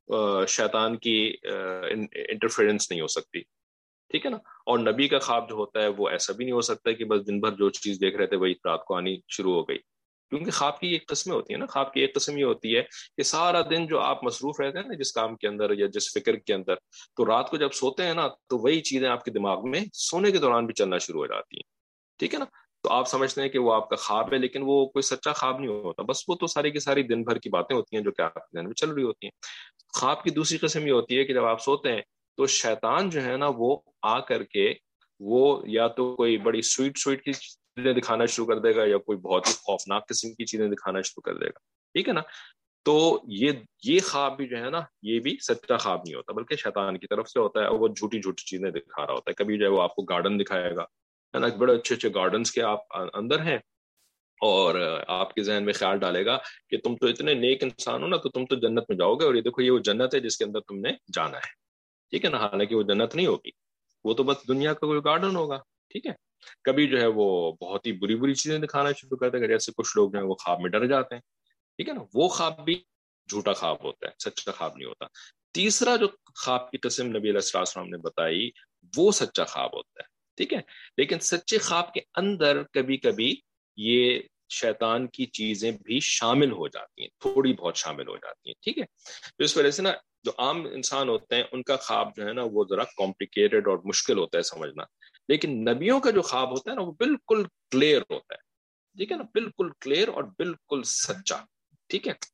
شیطان کی انٹرفیرنس نہیں ہو سکتی. ٹھیک ہے نا. اور نبی کا خواب جو ہوتا ہے وہ ایسا بھی نہیں ہو سکتا کہ بس دن بھر جو چیز دیکھ رہے تھے وہی رات کو آنی شروع ہو گئی. کیونکہ خواب کی ایک قسمیں ہوتی ہیں نا. خواب کی ایک قسم یہ ہوتی ہے کہ سارا دن جو آپ مصروف رہتے ہیں نا جس کام کے اندر یا جس فکر کے اندر، تو رات کو جب سوتے ہیں نا تو وہی چیزیں آپ کے دماغ میں سونے کے دوران بھی چلنا شروع ہو جاتی ہیں. ٹھیک ہے نا. تو آپ سمجھتے ہیں کہ وہ آپ کا خواب ہے، لیکن وہ کوئی سچا خواب نہیں ہوتا. بس وہ تو ساری کی ساری دن بھر کی باتیں ہوتی ہیں جو کہ آپ کے ذہن میں چل رہی ہوتی ہیں. خواب کی دوسری قسم یہ ہوتی ہے کہ جب آپ سوتے ہیں تو شیطان جو ہے نا وہ آ کر کے وہ یا تو کوئی بڑی سویٹ سویٹ کی چیزیں دکھانا شروع کر دے گا، یا کوئی بہت ہی خوفناک قسم کی چیزیں دکھانا شروع کر دے گا. ٹھیک ہے نا. تو یہ خواب بھی جو ہے نا یہ بھی سچا خواب نہیں ہوتا، بلکہ شیطان کی طرف سے ہوتا ہے، اور وہ جھوٹی جھوٹی چیزیں دکھا رہا ہوتا ہے. کبھی جو ہے وہ آپ کو گارڈن دکھائے گا، ہے نا، بڑے اچھے اچھے گارڈنس کے آپ اندر ہیں، اور آپ کے ذہن میں خیال ڈالے گا کہ تم تو اتنے نیک انسان ہو نا، تو تم تو جنت میں جاؤ گے، اور یہ دیکھو یہ وہ جنت ہے جس کے اندر تم نے جانا ہے. ٹھیک ہے نا. حالانکہ وہ جنت نہیں ہوگی، وہ تو بس دنیا کا کوئی گارڈن ہوگا. ٹھیک ہے. کبھی جو ہے وہ بہت ہی بری بری چیزیں دکھانا شروع کر دے گا، جیسے کچھ لوگ جو ہیں وہ خواب میں ڈر جاتے ہیں. ٹھیک ہے نا. وہ خواب بھی جھوٹا خواب ہوتا ہے، سچا خواب نہیں ہوتا. تیسرا جو خواب کی قسم نبی علیہ السلام نے بتائی وہ سچا خواب ہوتا ہے. ٹھیک ہے. لیکن سچے خواب کے اندر کبھی کبھی یہ شیطان کی چیزیں بھی شامل ہو جاتی ہیں، تھوڑی بہت شامل ہو جاتی ہیں. ٹھیک ہے. تو اس وجہ سے نا جو عام انسان ہوتے ہیں ان کا خواب جو ہے نا وہ ذرا کمپلیکیٹڈ اور مشکل ہوتا ہے سمجھنا. لیکن نبیوں کا جو خواب ہوتا ہے نا وہ بالکل کلیئر ہوتا ہے. ٹھیک ہے نا. بالکل کلیئر اور بالکل سچا. ٹھیک ہے.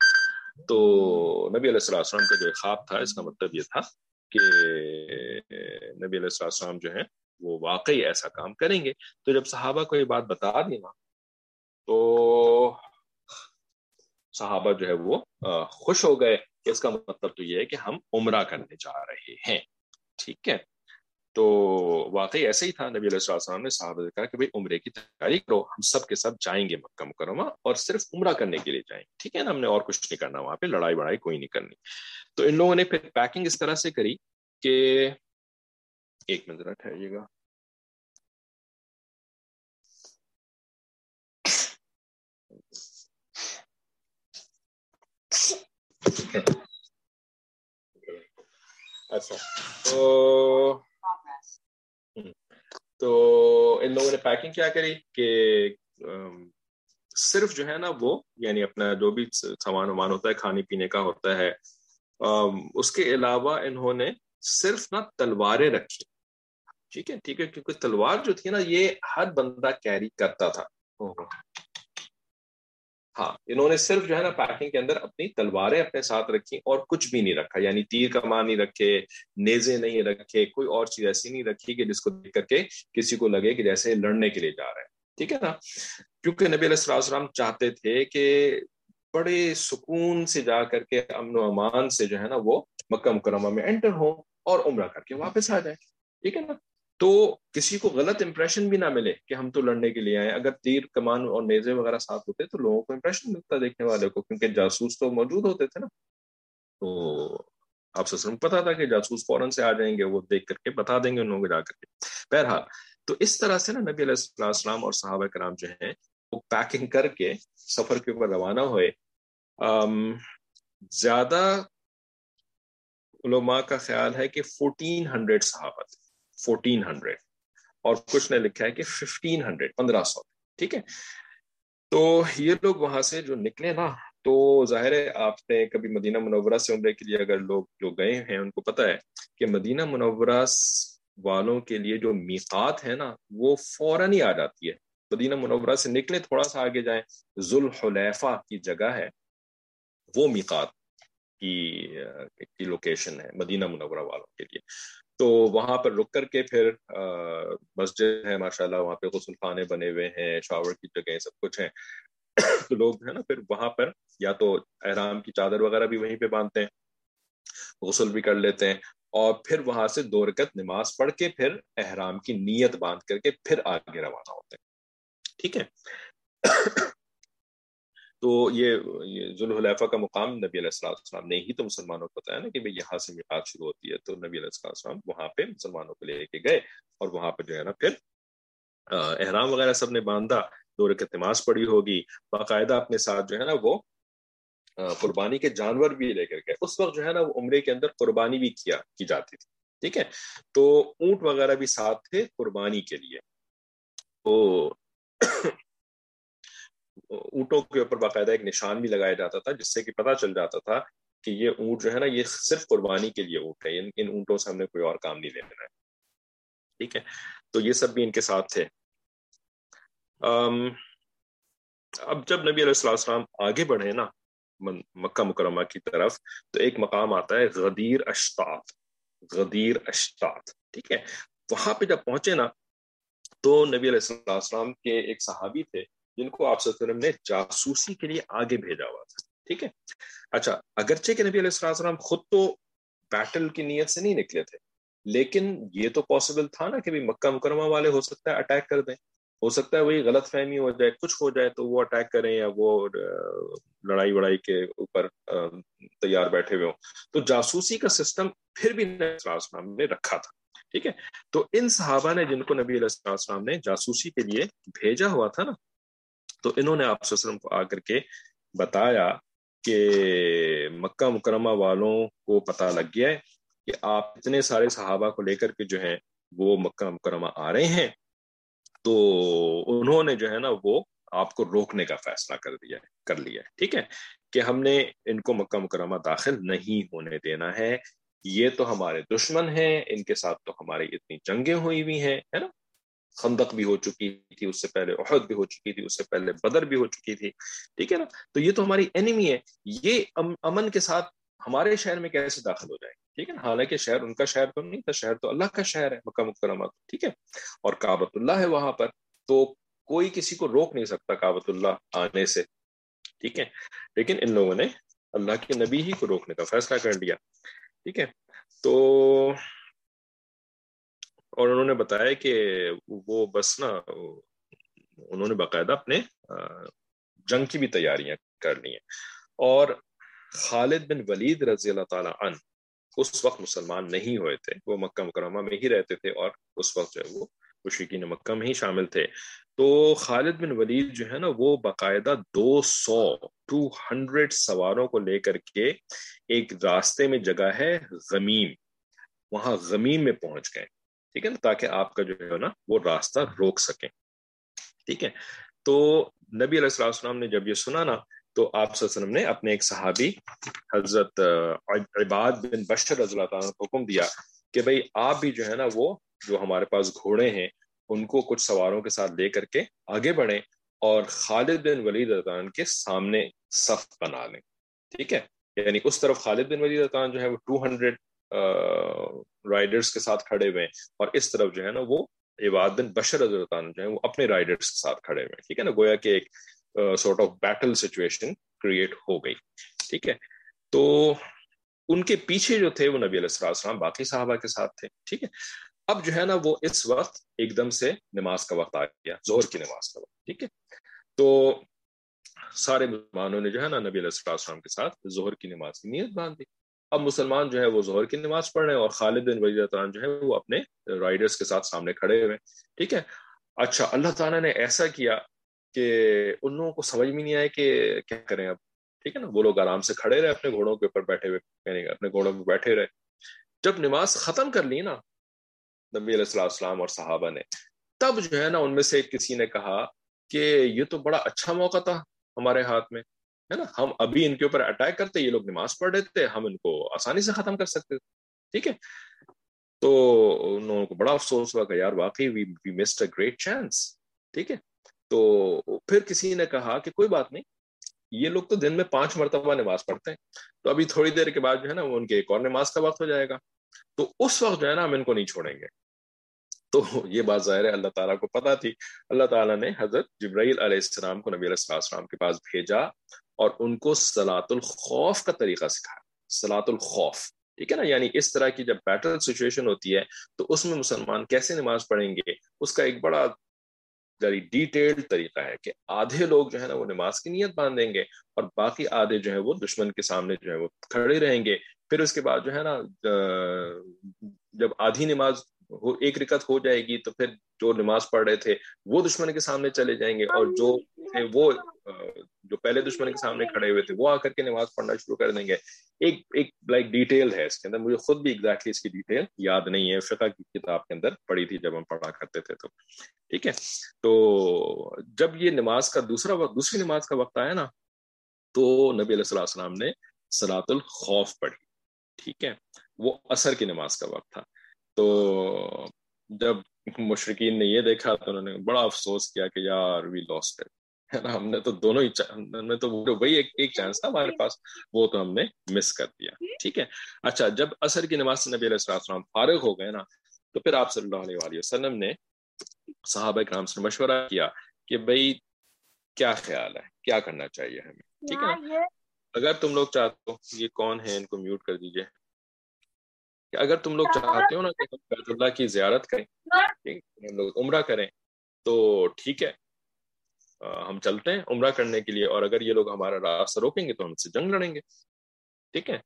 تو نبی علیہ السلام کا جو خواب تھا اس کا مطلب یہ تھا کہ نبی علیہ السلام جو ہے وہ واقعی ایسا کام کریں گے. تو جب صحابہ کو یہ بات بتا دی نا تو صحابہ جو ہے وہ خوش ہو گئے. اس کا مطلب تو یہ ہے کہ ہم عمرہ کرنے جا رہے ہیں. ٹھیک ہے. تو واقعی ایسا ہی تھا. نبی علیہ السلام نے صحابہ سے کہا کہ بھئی عمرے کی تیاری کرو، ہم سب کے سب جائیں گے مکہ مکرمہ، اور صرف عمرہ کرنے کے لیے جائیں گے. ٹھیک ہے نا. ہم نے اور کچھ نہیں کرنا وہاں پہ، لڑائی بڑائی کوئی نہیں کرنی. تو ان لوگوں نے پھر پیکنگ اس طرح سے کری کہ ایک منٹ ذرا ٹھہریے گا. اچھا. تو ان لوگوں نے پیکنگ کیا کری کہ صرف جو ہے نا وہ یعنی اپنا جو بھی سامان وامان ہوتا ہے کھانے پینے کا ہوتا ہے، اس کے علاوہ انہوں نے صرف نا تلواریں رکھی. ٹھیک ہے. ٹھیک ہے. کیونکہ تلوار جو تھی نا یہ ہر بندہ کیری کرتا تھا. ہاں، انہوں نے صرف جو ہے نا پیکنگ کے اندر اپنی تلواریں اپنے ساتھ رکھی اور کچھ بھی نہیں رکھا. یعنی تیر کمان نہیں رکھے، نیزے نہیں رکھے، کوئی اور چیز ایسی نہیں رکھی کہ جس کو دیکھ کر کے کسی کو لگے کہ جیسے لڑنے کے لیے جا رہے ہیں. ٹھیک ہے نا. کیونکہ نبی علیہ السلام چاہتے تھے کہ بڑے سکون سے جا کر کے امن و امان سے جو ہے نا وہ مکہ مکرمہ میں انٹر ہو اور عمرہ کر کے واپس آ جائے. ٹھیک ہے نا. تو کسی کو غلط امپریشن بھی نہ ملے کہ ہم تو لڑنے کے لیے آئے. اگر تیر کمان اور نیزے وغیرہ ساتھ ہوتے تو لوگوں کو امپریشن ملتا دیکھنے والے کو، کیونکہ جاسوس تو موجود ہوتے تھے نا. تو آپ سے پتا تھا کہ جاسوس فوراً سے آ جائیں گے، وہ دیکھ کر کے بتا دیں گے ان لوگوں کو جا کر کے. بہرحال تو اس طرح سے نا نبی علیہ السلام اور صحابہ کرام جو ہیں وہ پیکنگ کر کے سفر کے اوپر روانہ ہوئے. زیادہ علماء کا خیال ہے کہ 1400 صحابہ تھے. 1400 اور کچھ نے لکھا ہے کہ 1500. ٹھیک ہے. تو یہ لوگ وہاں سے جو نکلے نا تو ظاہر ہے آپ نے کبھی مدینہ منورہ سے عمرے کے لیے اگر لوگ جو گئے ہیں ان کو پتہ ہے کہ مدینہ منورہ والوں کے لیے جو میقات ہے نا وہ فوراً ہی آ جاتی ہے. مدینہ منورہ سے نکلے تھوڑا سا آگے جائیں ذوالحلیفہ کی جگہ ہے، وہ میقات کی لوکیشن ہے مدینہ منورہ والوں کے لیے. تو وہاں پر رک کر کے پھر مسجد ہے ماشاءاللہ، وہاں پہ غسل خانے بنے ہوئے ہیں، شاور کی جگہیں سب کچھ ہیں. تو لوگ جو ہے نا پھر وہاں پر یا تو احرام کی چادر وغیرہ بھی وہیں پہ باندھتے ہیں، غسل بھی کر لیتے ہیں، اور پھر وہاں سے 2 رکعت نماز پڑھ کے پھر احرام کی نیت باندھ کر کے پھر آگے روانہ ہوتے ہیں. ٹھیک ہے. تو یہ ذوالحلیفہ کا مقام نبی علیہ السلام نے ہی تو مسلمانوں کو بتایا نا کہ بھئی یہاں سے میقات شروع ہوتی ہے. تو نبی علیہ السلام وہاں پہ مسلمانوں کو لے کے گئے، اور وہاں پہ جو ہے نا پھر احرام وغیرہ سب نے باندھا، 2 رکعت نماز پڑھی ہوگی، باقاعدہ اپنے ساتھ جو ہے نا وہ قربانی کے جانور بھی لے کر گئے. اس وقت جو ہے نا وہ عمرے کے اندر قربانی بھی کی جاتی تھی. ٹھیک ہے. تو اونٹ وغیرہ بھی ساتھ تھے قربانی کے لیے. تو اونٹوں کے اوپر باقاعدہ ایک نشان بھی لگایا جاتا تھا، جس سے کہ پتہ چل جاتا تھا کہ یہ اونٹ جو ہے نا یہ صرف قربانی کے لیے اونٹ ہے، ان اونٹوں سے ہم نے کوئی اور کام نہیں لینا ہے. ٹھیک ہے. تو یہ سب بھی ان کے ساتھ تھے. اب جب نبی علیہ السلام آگے بڑھے نا مکہ مکرمہ کی طرف، تو ایک مقام آتا ہے غدیر اشتات. غدیر اشتات. ٹھیک ہے. وہاں پہ جب پہنچے نا تو نبی علیہ السلام کے ایک صحابی تھے جن کو آپ صلی اللہ علیہ وسلم نے جاسوسی کے لیے آگے بھیجا ہوا تھا. ٹھیک ہے. اچھا، اگرچہ کہ نبی علیہ السلام خود تو بیٹل کی نیت سے نہیں نکلے تھے، لیکن یہ تو پاسبل تھا نا کہ بھی مکہ مکرمہ والے ہو سکتا ہے اٹیک کر دیں، ہو سکتا ہے وہی غلط فہمی ہو جائے، کچھ ہو جائے تو وہ اٹیک کریں یا وہ لڑائی وڑائی کے اوپر تیار بیٹھے ہوئے ہوں. تو جاسوسی کا سسٹم پھر بھی نبی علیہ السلام نے رکھا تھا. ٹھیک ہے. تو ان صحابہ نے جن کو نبی علیہ السلام نے جاسوسی کے لیے بھیجا ہوا تھا نا، تو انہوں نے آپ صلی اللہ علیہ وسلم کو آ کر کے بتایا کہ مکہ مکرمہ والوں کو پتہ لگ گیا ہے کہ آپ اتنے سارے صحابہ کو لے کر کے جو ہیں وہ مکہ مکرمہ آ رہے ہیں. تو انہوں نے جو ہے نا وہ آپ کو روکنے کا فیصلہ کر لیا. ٹھیک ہے. کہ ہم نے ان کو مکہ مکرمہ داخل نہیں ہونے دینا ہے، یہ تو ہمارے دشمن ہیں، ان کے ساتھ تو ہماری اتنی جنگیں ہوئی ہوئی ہیں، ہے نا. خندق بھی ہو چکی تھی، اس سے پہلے احد بھی ہو چکی تھی، اس سے پہلے بدر بھی ہو چکی تھی. ٹھیک ہے نا. تو یہ تو ہماری اینیمی ہے، یہ امن کے ساتھ ہمارے شہر میں کیسے داخل ہو جائے. ٹھیک ہے نا. حالانکہ شہر ان کا شہر تو نہیں تھا، شہر تو اللہ کا شہر ہے مکہ مکرمہ. ٹھیک ہے. اور کعبۃ اللہ ہے وہاں پر، تو کوئی کسی کو روک نہیں سکتا کعبۃ اللہ آنے سے. ٹھیک ہے. لیکن ان لوگوں نے اللہ کے نبی ہی کو روکنے کا فیصلہ کر لیا. ٹھیک ہے. تو اور انہوں نے بتایا کہ وہ بس نا انہوں نے باقاعدہ اپنے جنگ کی بھی تیاریاں کر لی ہیں. اور خالد بن ولید رضی اللہ تعالی عنہ اس وقت مسلمان نہیں ہوئے تھے، وہ مکہ مکرمہ میں ہی رہتے تھے، اور اس وقت جو ہے وہ مشرکین مکہ میں ہی شامل تھے. تو خالد بن ولید جو ہے نا وہ باقاعدہ 200 سواروں کو لے کر کے ایک راستے میں جگہ ہے غمیم، وہاں غمیم میں پہنچ گئے. ٹھیک ہے نا. تاکہ آپ کا جو ہے نا وہ راستہ روک سکیں. ٹھیک ہے. تو نبی علیہ السلام نے جب یہ سنا نا، تو آپ صلی اللہ علیہ وسلم نے اپنے ایک صحابی حضرت عباد بن بشر رضی اللہ تعالیٰ کو حکم دیا کہ بھئی آپ بھی جو ہے نا وہ جو ہمارے پاس گھوڑے ہیں ان کو کچھ سواروں کے ساتھ لے کر کے آگے بڑھیں، اور خالد بن ولید رضی اللہ عنہ کے سامنے صف بنا لیں. ٹھیک ہے. یعنی اس طرف خالد بن ولید رضی اللہ عنہ جو ہے وہ 200 رائڈرز کے ساتھ کھڑے ہوئے، اور اس طرف جو ہے نا وہ عباد بن بشر رضی اللہ عنہ جو ہے وہ اپنے رائڈرز کے ساتھ کھڑے ہوئے. ٹھیک ہے نا. گویا کہ ایک sort of battle situation create ہو گئی. ٹھیک ہے. تو ان کے پیچھے جو تھے وہ نبی علیہ السلام باقی صحابہ کے ساتھ تھے. ٹھیک ہے. اب جو ہے نا وہ اس وقت ایک دم سے نماز کا وقت آ گیا، ظہر کی نماز کا وقت. ٹھیک ہے. تو سارے مسلمانوں نے جو ہے نا نبی علیہ السلام کے ساتھ ظہر کی نماز کی نیت باندھ دی. اب مسلمان جو ہے وہ ظہر کی نماز پڑھ رہے ہیں، اور خالد بن ولید جو ہے وہ اپنے رائڈرز کے ساتھ سامنے کھڑے ہوئے. ٹھیک ہے. اچھا، اللہ تعالیٰ نے ایسا کیا کہ ان لوگوں کو سمجھ میں نہیں آیا کہ کیا کریں اب. ٹھیک ہے نا. وہ لوگ آرام سے کھڑے رہے اپنے گھوڑوں کے اوپر بیٹھے ہوئے، یعنی اپنے گھوڑوں پہ بیٹھے رہے. جب نماز ختم کر لی نا نبی علیہ السلام اور صحابہ نے، تب جو ہے نا ان میں سے کسی نے کہا کہ یہ تو بڑا اچھا موقع تھا ہمارے ہاتھ میں، ہے نا. ہم ابھی ان کے اوپر اٹیک کرتے، یہ لوگ نماز پڑھ رہے تھے، ہم ان کو آسانی سے ختم کر سکتے تھے. ٹھیک ہے. تو ان لوگوں کو بڑا افسوس ہوا کہ یار واقعی we missed a great chance. ٹھیک ہے. تو پھر کسی نے کہا کہ کوئی بات نہیں، یہ لوگ تو دن میں 5 مرتبہ نماز پڑھتے ہیں، تو ابھی تھوڑی دیر کے بعد جو ہے نا وہ ان کے ایک اور نماز کا وقت ہو جائے گا. تو اس وقت جو ہے نا ہم ان کو نہیں چھوڑیں گے. تو یہ بات ظاہر ہے اللہ تعالیٰ کو پتا تھی. اللہ تعالیٰ نے حضرت جبرائیل علیہ السلام کو نبی علیہ السلام کے پاس بھیجا اور ان کو صلاۃ الخوف کا طریقہ سکھایا. صلاۃ الخوف، ٹھیک ہے نا، یعنی اس طرح کی جب بیٹل سچویشن ہوتی ہے تو اس میں مسلمان کیسے نماز پڑھیں گے، اس کا ایک بڑا ویری ڈیٹیلڈ طریقہ ہے کہ آدھے لوگ جو ہے نا وہ نماز کی نیت باندھیں گے اور باقی آدھے جو ہے وہ دشمن کے سامنے جو ہے وہ کھڑے رہیں گے. پھر اس کے بعد جو ہے نا جب آدھی نماز ایک رکعت ہو جائے گی تو پھر جو نماز پڑھ رہے تھے وہ دشمن کے سامنے چلے جائیں گے اور جو تھے وہ جو پہلے دشمن کے سامنے کھڑے ہوئے تھے وہ آ کر کے نماز پڑھنا شروع کر دیں گے. ایک لائک ڈیٹیل ہے اس کے اندر، مجھے خود بھی ایگزیکٹلی اس کی ڈیٹیل یاد نہیں ہے، فقہ کی کتاب کے اندر پڑھی تھی جب ہم پڑھا کرتے تھے تو ٹھیک ہے. تو جب یہ نماز کا دوسری نماز کا وقت آیا نا تو نبی علیہ السلام نے صلاۃ الخوف پڑھی. ٹھیک ہے، وہ عصر کی نماز کا وقت تھا. تو جب مشرکین نے یہ دیکھا تو انہوں نے بڑا افسوس کیا کہ یار وی لاسٹ اٹ، ہم نے تو دونوں ہی ہمیں تو وہی ایک چانس تھا ہمارے پاس، وہ تو ہم نے مس کر دیا. ٹھیک ہے. اچھا، جب عصر کی نماز سے نبی علیہ السلام فارغ ہو گئے نا تو پھر آپ صلی اللہ علیہ وآلہ وسلم نے صحابہ کرام سے مشورہ کیا کہ بھئی کیا خیال ہے، کیا کرنا چاہیے ہمیں. ٹھیک ہے نا. اگر تم لوگ چاہتے ہو، یہ کون ہے ان کو میوٹ کر دیجئے، کہ اگر تم لوگ چاہتے ہو نا کہ ہم بیت اللہ کی زیارت کریں، ہم لوگ عمرہ کریں، تو ٹھیک ہے ہم چلتے ہیں عمرہ کرنے کے لیے، اور اگر یہ لوگ ہمارا راستہ روکیں گے تو ہم سے جنگ لڑیں گے. ٹھیک ہے.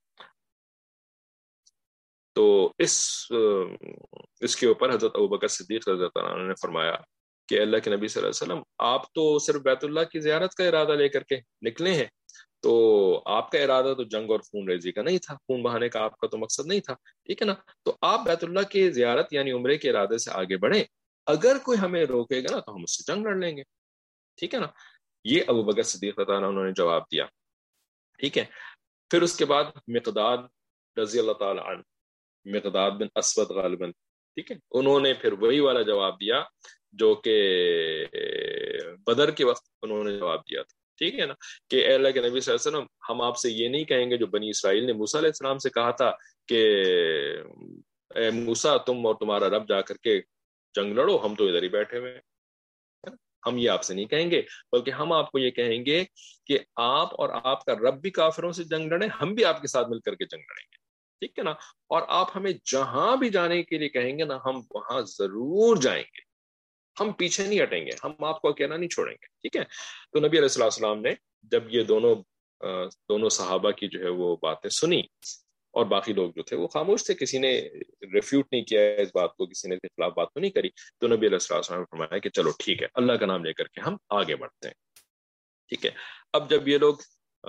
تو اس کے اوپر حضرت ابوبکر صدیق رضی اللہ عنہ نے فرمایا کہ اللہ کے نبی صلی اللہ علیہ وسلم آپ تو صرف بیت اللہ کی زیارت کا ارادہ لے کر کے نکلے ہیں، تو آپ کا ارادہ تو جنگ اور خون ریزی کا نہیں تھا، خون بہانے کا آپ کا تو مقصد نہیں تھا. ٹھیک ہے نا. تو آپ بیت اللہ کی زیارت یعنی عمرے کے ارادے سے آگے بڑھیں، اگر کوئی ہمیں روکے گا نا تو ہم اس سے جنگ لڑ لیں گے. ٹھیک ہے نا. یہ ابوبکر صدیق رضی اللہ عنہ انہوں نے جواب دیا. ٹھیک ہے. پھر اس کے بعد مقداد رضی اللہ تعالی عنہ، مقداد بن اسود غالباً، ٹھیک ہے، انہوں نے پھر وہی والا جواب دیا جو کہ بدر کے وقت انہوں نے جواب دیا تھا. ٹھیک ہے نا، کہ اے اللہ کے نبی صلی اللہ علیہ وسلم ہم آپ سے یہ نہیں کہیں گے جو بنی اسرائیل نے موسیٰ علیہ السلام سے کہا تھا کہ اے موسیٰ تم اور تمہارا رب جا کر کے جنگ لڑو، ہم تو ادھر ہی بیٹھے ہوئے ہیں. ہم یہ آپ سے نہیں کہیں گے، بلکہ ہم آپ کو یہ کہیں گے کہ آپ اور آپ کا رب بھی کافروں سے جنگ لڑیں، ہم بھی آپ کے ساتھ مل کر کے جنگ لڑیں گے. ٹھیک ہے نا. اور آپ ہمیں جہاں بھی جانے کے لیے کہیں گے نا ہم وہاں ضرور جائیں گے، ہم پیچھے نہیں ہٹیں گے، ہم آپ کو اکیلا نہیں چھوڑیں گے. ٹھیک ہے. تو نبی علیہ السلام نے جب یہ دونوں صحابہ کی جو ہے وہ باتیں سنی، اور باقی لوگ جو تھے وہ خاموش تھے، کسی نے ریفیوٹ نہیں کیا اس بات کو، کسی نے خلاف بات تو نہیں کری، تو نبی علیہ السلام نے فرمایا کہ چلو ٹھیک ہے، اللہ کا نام لے کر کے ہم آگے بڑھتے ہیں. ٹھیک ہے. اب جب یہ لوگ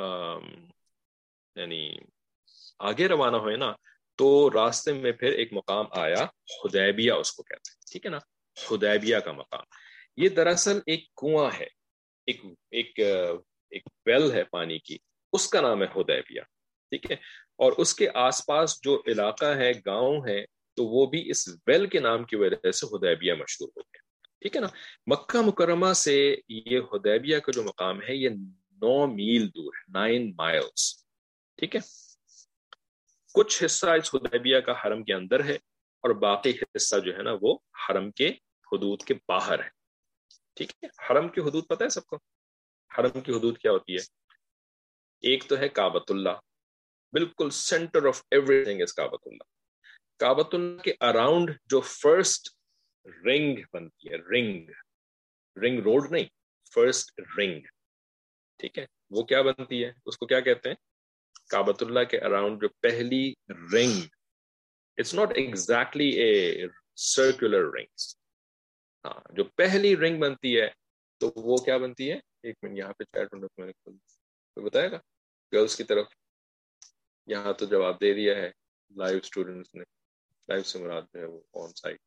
یعنی آگے روانہ ہوئے نا تو راستے میں پھر ایک مقام آیا، حدیبیہ اس کو کہتے ہیں. ٹھیک ہے نا. حدیبیہ کا مقام، یہ دراصل ایک کنواں ہے، ایک ویل ہے پانی کی، اس کا نام ہے حدیبیہ. ٹھیک ہے. اور اس کے آس پاس جو علاقہ ہے، گاؤں ہے، تو وہ بھی اس ویل کے نام کی وجہ سے حدیبیہ مشہور ہو گیا. ٹھیک ہے نا. مکہ مکرمہ سے یہ حدیبیہ کا جو مقام ہے یہ 9 میل دور ہے، 9 مائلز. ٹھیک ہے. کچھ حصہ اس حدیبیہ کا حرم کے اندر ہے اور باقی حصہ جو ہے نا وہ حرم کے حدود کے باہر ہے. ٹھیک ہے. حرم کی حدود پتہ ہے سب کو؟ حرم کی حدود کیا ہوتی ہے؟ ایک تو ہے کعبۃ اللہ، بالکل centre of everything is کعبۃ اللہ. کعبۃ اللہ کے اراؤنڈ جو فرسٹ رنگ بنتی ہے، رنگ روڈ نہیں، فرسٹ رنگ، ٹھیک ہے، وہ کیا بنتی ہے، اس کو کیا کہتے ہیں؟ کعبۃ اللہ کے اراؤنڈ جو پہلی ring, it's not exactly a circular ring, ہاں، جو پہلی رنگ بنتی ہے تو وہ کیا بنتی ہے؟ ایک منٹ، یہاں پہ چیٹ میں نے بتایا گا گرلس کی طرف، یہاں تو جواب دے دیا ہے لائیو اسٹوڈنٹس نے، لائیو سے مراد جو ہے وہ آن سائٹ.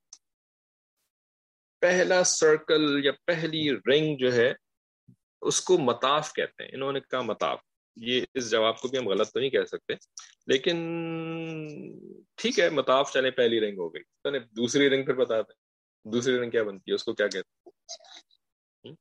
پہلا سرکل یا پہلی رنگ جو ہے اس کو مطاف کہتے ہیں. انہوں نے کہا مطاف، یہ اس جواب کو بھی ہم غلط تو نہیں کہہ سکتے، لیکن ٹھیک ہے، مطاف چلے، پہلی رنگ ہو گئی. چلے دوسری رنگ پھر بتاتے ہیں، دوسری رنگ کیا بنتی ہے، اس کو کیا کہتے ہیں؟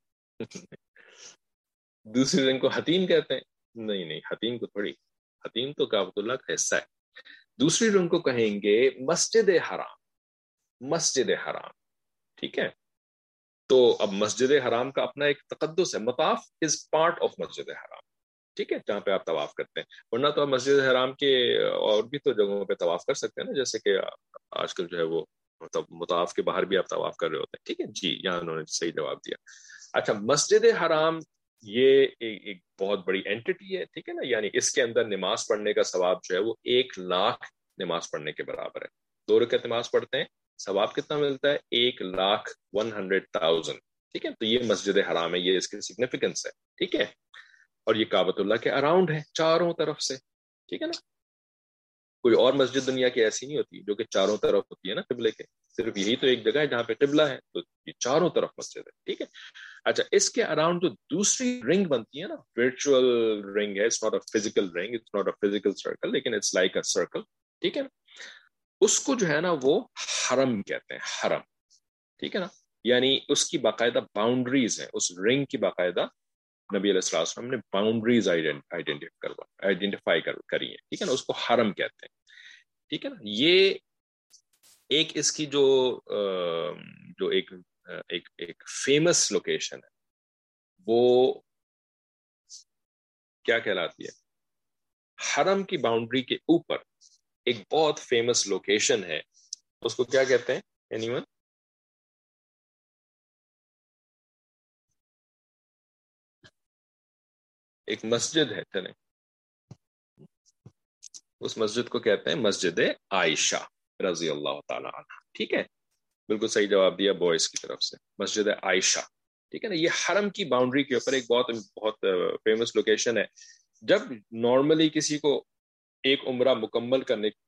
دوسری رنگ کو حتیم کہتے ہیں. نہیں، حتیم کو تھوڑی، حتیم تو کعبۃ اللہ کا حصہ ہے. دوسری رنگ کو کہیں گے مسجد حرام. مسجد حرام ٹھیک ہے. تو اب مسجد حرام کا اپنا ایک تقدس ہے. مطاف از پارٹ آف مسجد حرام ٹھیک ہے, جہاں پہ آپ طواف کرتے ہیں. ورنہ تو آپ مسجد حرام کے اور بھی تو جگہوں پہ طواف کر سکتے ہیں نا, جیسے کہ آج کل جو ہے وہ مطاف کے باہر بھی آپ طواف کر رہے ہوتے ہیں ٹھیک ہے. جی یہاں انہوں نے صحیح جواب دیا. اچھا مسجد حرام یہ ایک بہت بڑی اینٹی ہے ٹھیک ہے نا, یعنی اس کے اندر نماز پڑھنے کا ثواب جو ہے وہ 1,00,000 نماز پڑھنے کے برابر ہے. 2 رکعت نماز پڑھتے ہیں, ثواب کتنا ملتا ہے؟ 1,100,000 ٹھیک ہے. تو یہ مسجد حرام ہے, یہ اس کی سگنیفیکنس ہے ٹھیک ہے. اور یہ کعبۃ اللہ کے اراؤنڈ ہے چاروں طرف سے ٹھیک ہے نا. کوئی اور مسجد دنیا کی ایسی نہیں ہوتی جو کہ چاروں طرف ہوتی ہے نا قبلے کے, صرف یہی تو ایک جگہ ہے جہاں پہ قبلہ ہے, تو یہ چاروں طرف مسجد ہے ٹھیک ہے. اچھا اس کے اراؤنڈ جو دوسری رنگ بنتی ہے نا, ورچوئل رنگ ہے, it's not a physical ring, it's not a physical circle, لیکن اٹس لائک اے سرکل ٹھیک ہے نا. اس کو جو ہے نا وہ حرم کہتے ہیں, حرم ٹھیک ہے نا. یعنی اس کی باقاعدہ باؤنڈریز ہیں, اس رنگ کی باقاعدہ نبی علیہ السلام نے باؤنڈریز آئیڈینٹیفائی کری ہیں ٹھیک ہے نا. اس کو حرم کہتے ہیں ٹھیک ہے نا. یہ ایک اس کی جو ایک فیمس لوکیشن ہے وہ کیا کہلاتی ہے؟ حرم کی باؤنڈری کے اوپر ایک بہت فیمس لوکیشن ہے, اس کو کیا کہتے ہیں؟ Anyone? ایک مسجد ہے, چلیں اس مسجد کو کہتے ہیں مسجد عائشہ رضی اللہ تعالی عنہ ٹھیک ہے. بالکل صحیح جواب دیا بوائز کی طرف سے, مسجد عائشہ ٹھیک ہے نا. یہ حرم کی باؤنڈری کے اوپر ایک بہت فیمس لوکیشن ہے. جب نارملی کسی کو ایک عمرہ مکمل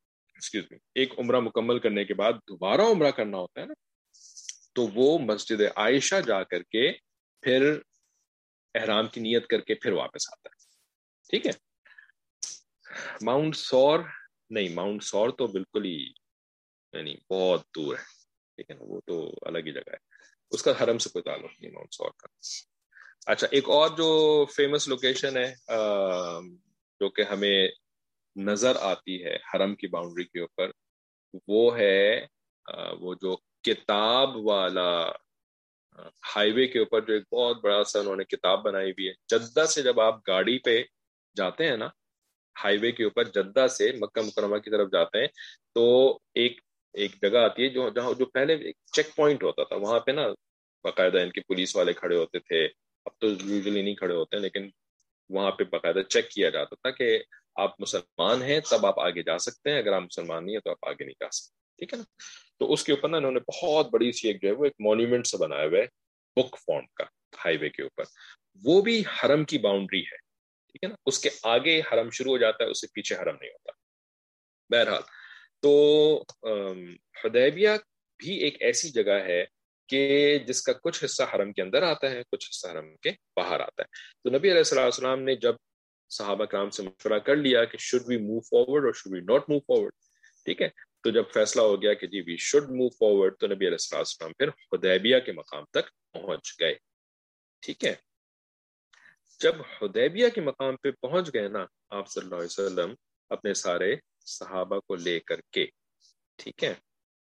کرنے کے بعد دوبارہ عمرہ کرنا ہوتا ہے نا, تو وہ مسجد عائشہ جا کر کے پھر احرام کی نیت کر کے پھر واپس آتا ہے ٹھیک ہے. ماؤنٹ سور نہیں, ماؤنٹ سور تو بالکل ہی یعنی بہت دور ہے ٹھیک ہے نا, وہ تو الگ ہی جگہ ہے, اس کا حرم سے کوئی تعلق نہیں ماؤنٹ سور کا. اچھا ایک اور جو فیمس لوکیشن ہے جو کہ ہمیں نظر آتی ہے حرم کی باؤنڈری کے اوپر, وہ ہے وہ جو کتاب والا ہائی وے کے اوپر جو ایک بہت بڑا سا انہوں نے کتاب بنائی ہوئی ہے. جدہ سے جب آپ گاڑی پہ جاتے ہیں نا ہائی وے کے اوپر, جدہ سے مکہ مکرمہ کی طرف جاتے ہیں, تو ایک جگہ آتی ہے جہاں جو پہلے ایک چیک پوائنٹ ہوتا تھا, وہاں پہ نا باقاعدہ ان کے پولیس والے کھڑے ہوتے تھے. اب تو یوزلی نہیں کھڑے ہوتے ہیں, لیکن وہاں پہ باقاعدہ چیک کیا جاتا تھا کہ آپ مسلمان ہیں تب آپ آگے جا سکتے ہیں, اگر آپ مسلمان نہیں ہیں تو آپ آگے نہیں جا سکتے ٹھیک ہے نا. تو اس کے اوپر نا انہوں نے بہت بڑی سی ایک جو ہے وہ ایک مونیومنٹ سے بنایا ہوا ہے بک فارم کا ہائی وے کے اوپر, وہ بھی حرم کی باؤنڈری ہے ٹھیک ہے نا. اس کے آگے حرم شروع ہو جاتا ہے, اس سے پیچھے حرم نہیں ہوتا. بہرحال تو حدیبیہ بھی ایک ایسی جگہ ہے کہ جس کا کچھ حصہ حرم کے اندر آتا ہے, کچھ حصہ حرم کے باہر آتا ہے. تو نبی علیہ السلام نے جب صحابہ کرام سے مشورہ کر لیا کہ شوڈ وی موو فارورڈ اور should we not move forward ٹھیک ہے, تو جب فیصلہ ہو گیا کہ جی وی شوڈ موو فارورڈ, تو نبی علیہ السلام پھر حدیبیہ کے مقام تک پہنچ گئے ٹھیک ہے. جب حدیبیہ کے مقام پہ پہنچ گئے نا آپ صلی اللہ علیہ وسلم اپنے سارے صحابہ کو لے کر کے ٹھیک ہے,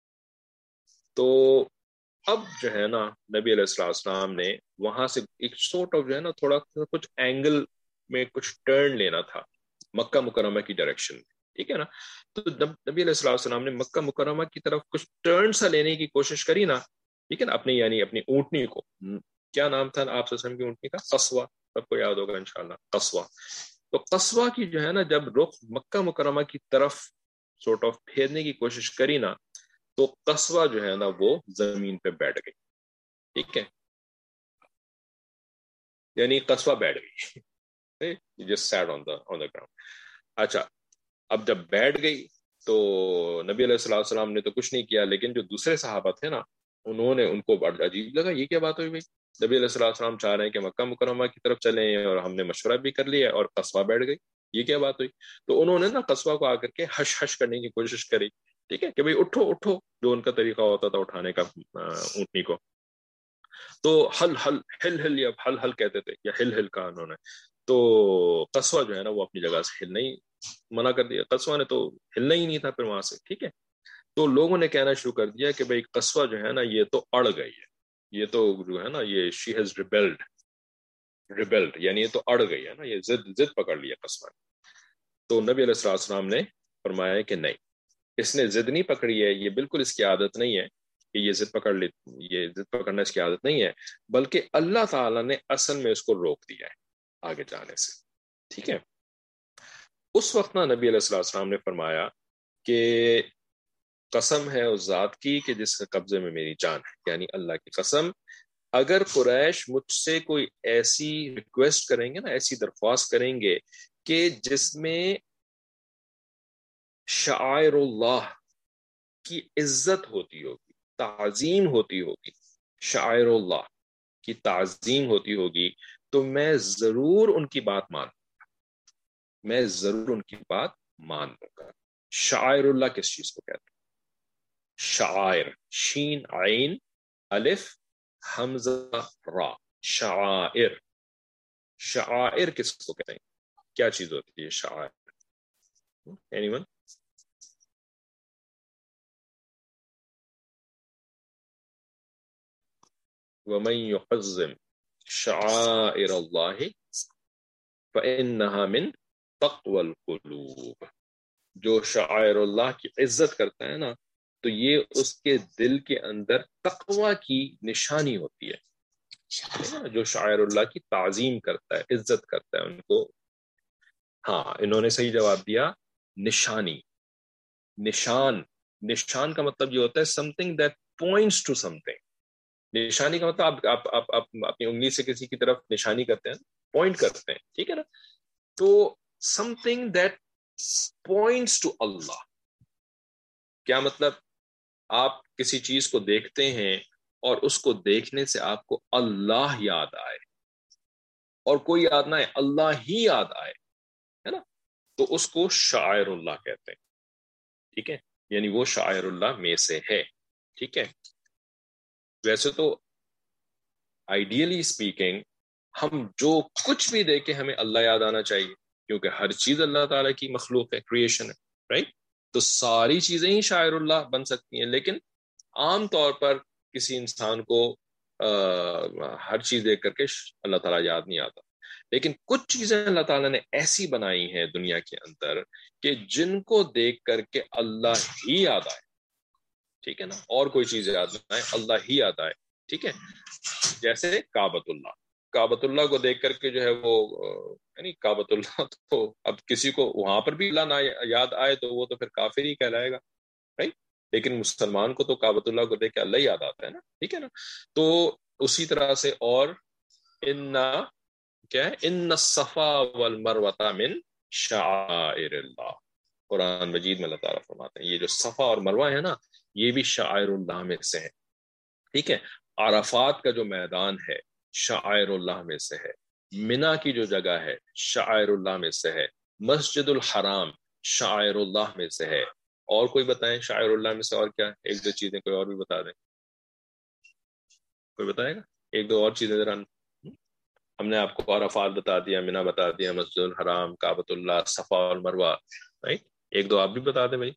تو اب جو ہے نا نبی علیہ السلام نے وہاں سے ایک سورٹ آف جو ہے نا تھوڑا کچھ اینگل میں کچھ ٹرن لینا تھا مکہ مکرمہ کی ڈائریکشن میں ٹھیک ہے نا. تو نبی علیہ السلام نے مکہ مکرمہ کی طرف کچھ ٹرن سا لینے کی کوشش کری نا ٹھیک ہے نا, اپنی اونٹنی کو, کیا نام تھا آپ صلی اللہ علیہ وسلم کی اونٹنی کا؟ قصوہ, سب کو یاد ہوگا انشاءاللہ, قصوہ. تو قصوہ کی جو ہے نا جب رخ مکہ مکرمہ کی طرف سورٹ آف پھیرنے کی کوشش کری نا, تو قصوہ جو ہے نا وہ زمین پہ بیٹھ گئی ٹھیک ہے, یعنی قصوہ بیٹھ گئی, just sat on the ground. اچھا اب جب بیٹھ گئی تو نبی علیہ السلام نے تو کچھ نہیں کیا, لیکن جو دوسرے صحابہ تھے نا انہوں نے, ان کو بڑا عجیب لگا, یہ کیا بات ہوئی بھائی, نبی علیہ السلام چاہ رہے ہیں کہ مکہ مکرمہ کی طرف چلیں اور ہم نے مشورہ بھی کر لیا اور قصوہ بیٹھ گئی, یہ کیا بات ہوئی. تو انہوں نے نا قصوہ کو آ کر کے ہش ہش کرنے کی کوشش کری ٹھیک ہے, کہ بھائی اٹھو اٹھو, جو ان کا طریقہ ہوتا تھا اٹھانے کا اونٹنی کو. تو ہل ہل کہتے تھے, یا ہل کہا انہوں نے. تو قصوہ جو ہے نا وہ اپنی جگہ سے ہل نہیں منع کر دیا، قصوہ نے تو ہلنا ہی نہیں تھا پھر وہاں سے، ٹھیک ہے. تو لوگوں نے کہنا شروع کر دیا کہ بھائی قصوہ جو ہے نا یہ تو اڑ گئی ہے، یہ تو جو ہے نا یہ شی ہیز ریبیلڈ، یعنی یہ تو اڑ گئی ہے نا، یہ ضد پکڑ لیا قصوہ نے. تو نبی علیہ السلام نے فرمایا کہ نہیں، اس نے ضد نہیں پکڑی ہے، یہ بالکل اس کی عادت نہیں ہے کہ یہ ضد پکڑنا اس کی عادت نہیں ہے، بلکہ اللہ تعالیٰ نے اصل میں اس کو روک دیا ہے آگے جانے سے. ٹھیک ہے. اس وقت نا نبی علیہ السلام نے فرمایا کہ قسم ہے اس ذات کی کہ جس کے قبضے میں میری جان ہے، یعنی اللہ کی قسم، اگر قریش مجھ سے کوئی ایسی ریکویسٹ کریں گے نا، ایسی درخواست کریں گے کہ جس میں شعائر اللہ کی عزت ہوتی ہوگی، تعظیم ہوتی ہوگی، شعائر اللہ کی تعظیم ہوتی ہوگی، تو میں ضرور ان کی بات مان لوں گا، میں ضرور ان کی بات مان لوں گا. شعائر اللہ کس چیز کو کہتے ہیں؟ شعائر، شین عین الف حمزہ را، شعائر. شعائر کس کو کہتے ہیں؟ کیا چیز ہوتی ہے شعائر؟ anyone؟ وَمَن يُعَظِّمْ شَعَائِرَ اللَّهِ فَإِنَّهَا مِن تَقْوَى الْقُلُوبِ. جو شعائر اللہ کی عزت کرتا ہے نا، تو یہ اس کے دل کے اندر تقوی کی نشانی ہوتی ہے. جو شعائر اللہ کی تعظیم کرتا ہے، عزت کرتا ہے ان کو. ہاں، انہوں نے صحیح جواب دیا، نشانی. نشان کا مطلب یہ ہوتا ہے something that points to something. نشانی کا مطلب آپ اپنی انگلی سے کسی کی طرف نشانی کرتے ہیں، پوائنٹ کرتے ہیں، ٹھیک ہے نا. تو something that points to اللہ. کیا مطلب؟ آپ کسی چیز کو دیکھتے ہیں اور اس کو دیکھنے سے آپ کو اللہ یاد آئے، اور کوئی یاد نہ آئے، اللہ ہی یاد آئے، ہے نا، تو اس کو شاعر اللہ کہتے ہیں. ٹھیک ہے، یعنی وہ شاعر اللہ میں سے ہے. ٹھیک ہے. ویسے تو آئیڈیلی اسپیکنگ ہم جو کچھ بھی دیکھیں ہمیں اللہ یاد آنا چاہیے، کیونکہ ہر چیز اللہ تعالیٰ کی مخلوق ہے، کریشن ہے، رائٹ. تو ساری چیزیں ہی شاعر اللہ بن سکتی ہیں، لیکن عام طور پر کسی انسان کو ہر چیز دیکھ کر کے اللہ تعالیٰ یاد نہیں آتا. لیکن کچھ چیزیں اللہ تعالیٰ نے ایسی بنائی ہیں دنیا کے اندر کہ جن کو دیکھ کر کے اللہ ہی یاد آئے. ٹھیک ہے نا، اور کوئی چیز یاد نہ آئے، اللہ ہی یاد آئے. ٹھیک ہے. جیسے کعبۃ اللہ کو دیکھ کر کے جو ہے وہ، یعنی کعبۃ اللہ تو اب کسی کو وہاں پر بھی اللہ نہ یاد آئے تو وہ تو پھر کافر ہی کہلائے گا، رائٹ. لیکن مسلمان کو تو کعبۃ اللہ کو دیکھ کے اللہ یاد آتا ہے نا. ٹھیک ہے نا. تو اسی طرح سے، اور کیا ہے، ان الصفا والمروہ من شعائر اللہ. قرآن مجید میں اللہ تعالیٰ فرماتے ہیں یہ جو صفا اور مروہ ہے نا، یہ بھی شعائر اللہ میں سے ہے. ٹھیک ہے. عرفات کا جو میدان ہے شعائر اللہ میں سے ہے. منا کی جو جگہ ہے شعائر اللہ میں سے ہے. مسجد الحرام شعائر اللہ میں سے ہے. اور کوئی بتائیں شعائر اللہ میں سے اور کیا؟ ایک دو چیزیں کوئی اور بھی بتا دیں. کوئی بتائے گا؟ ایک دو اور چیزیں ذرا. ہم نے آپ کو عرفات بتا دیا، منا بتا دیا، مسجد الحرام، کعبۃ اللہ، صفا اور مروہ، رائٹ. ایک دو آپ بھی بتا دیں بھائی.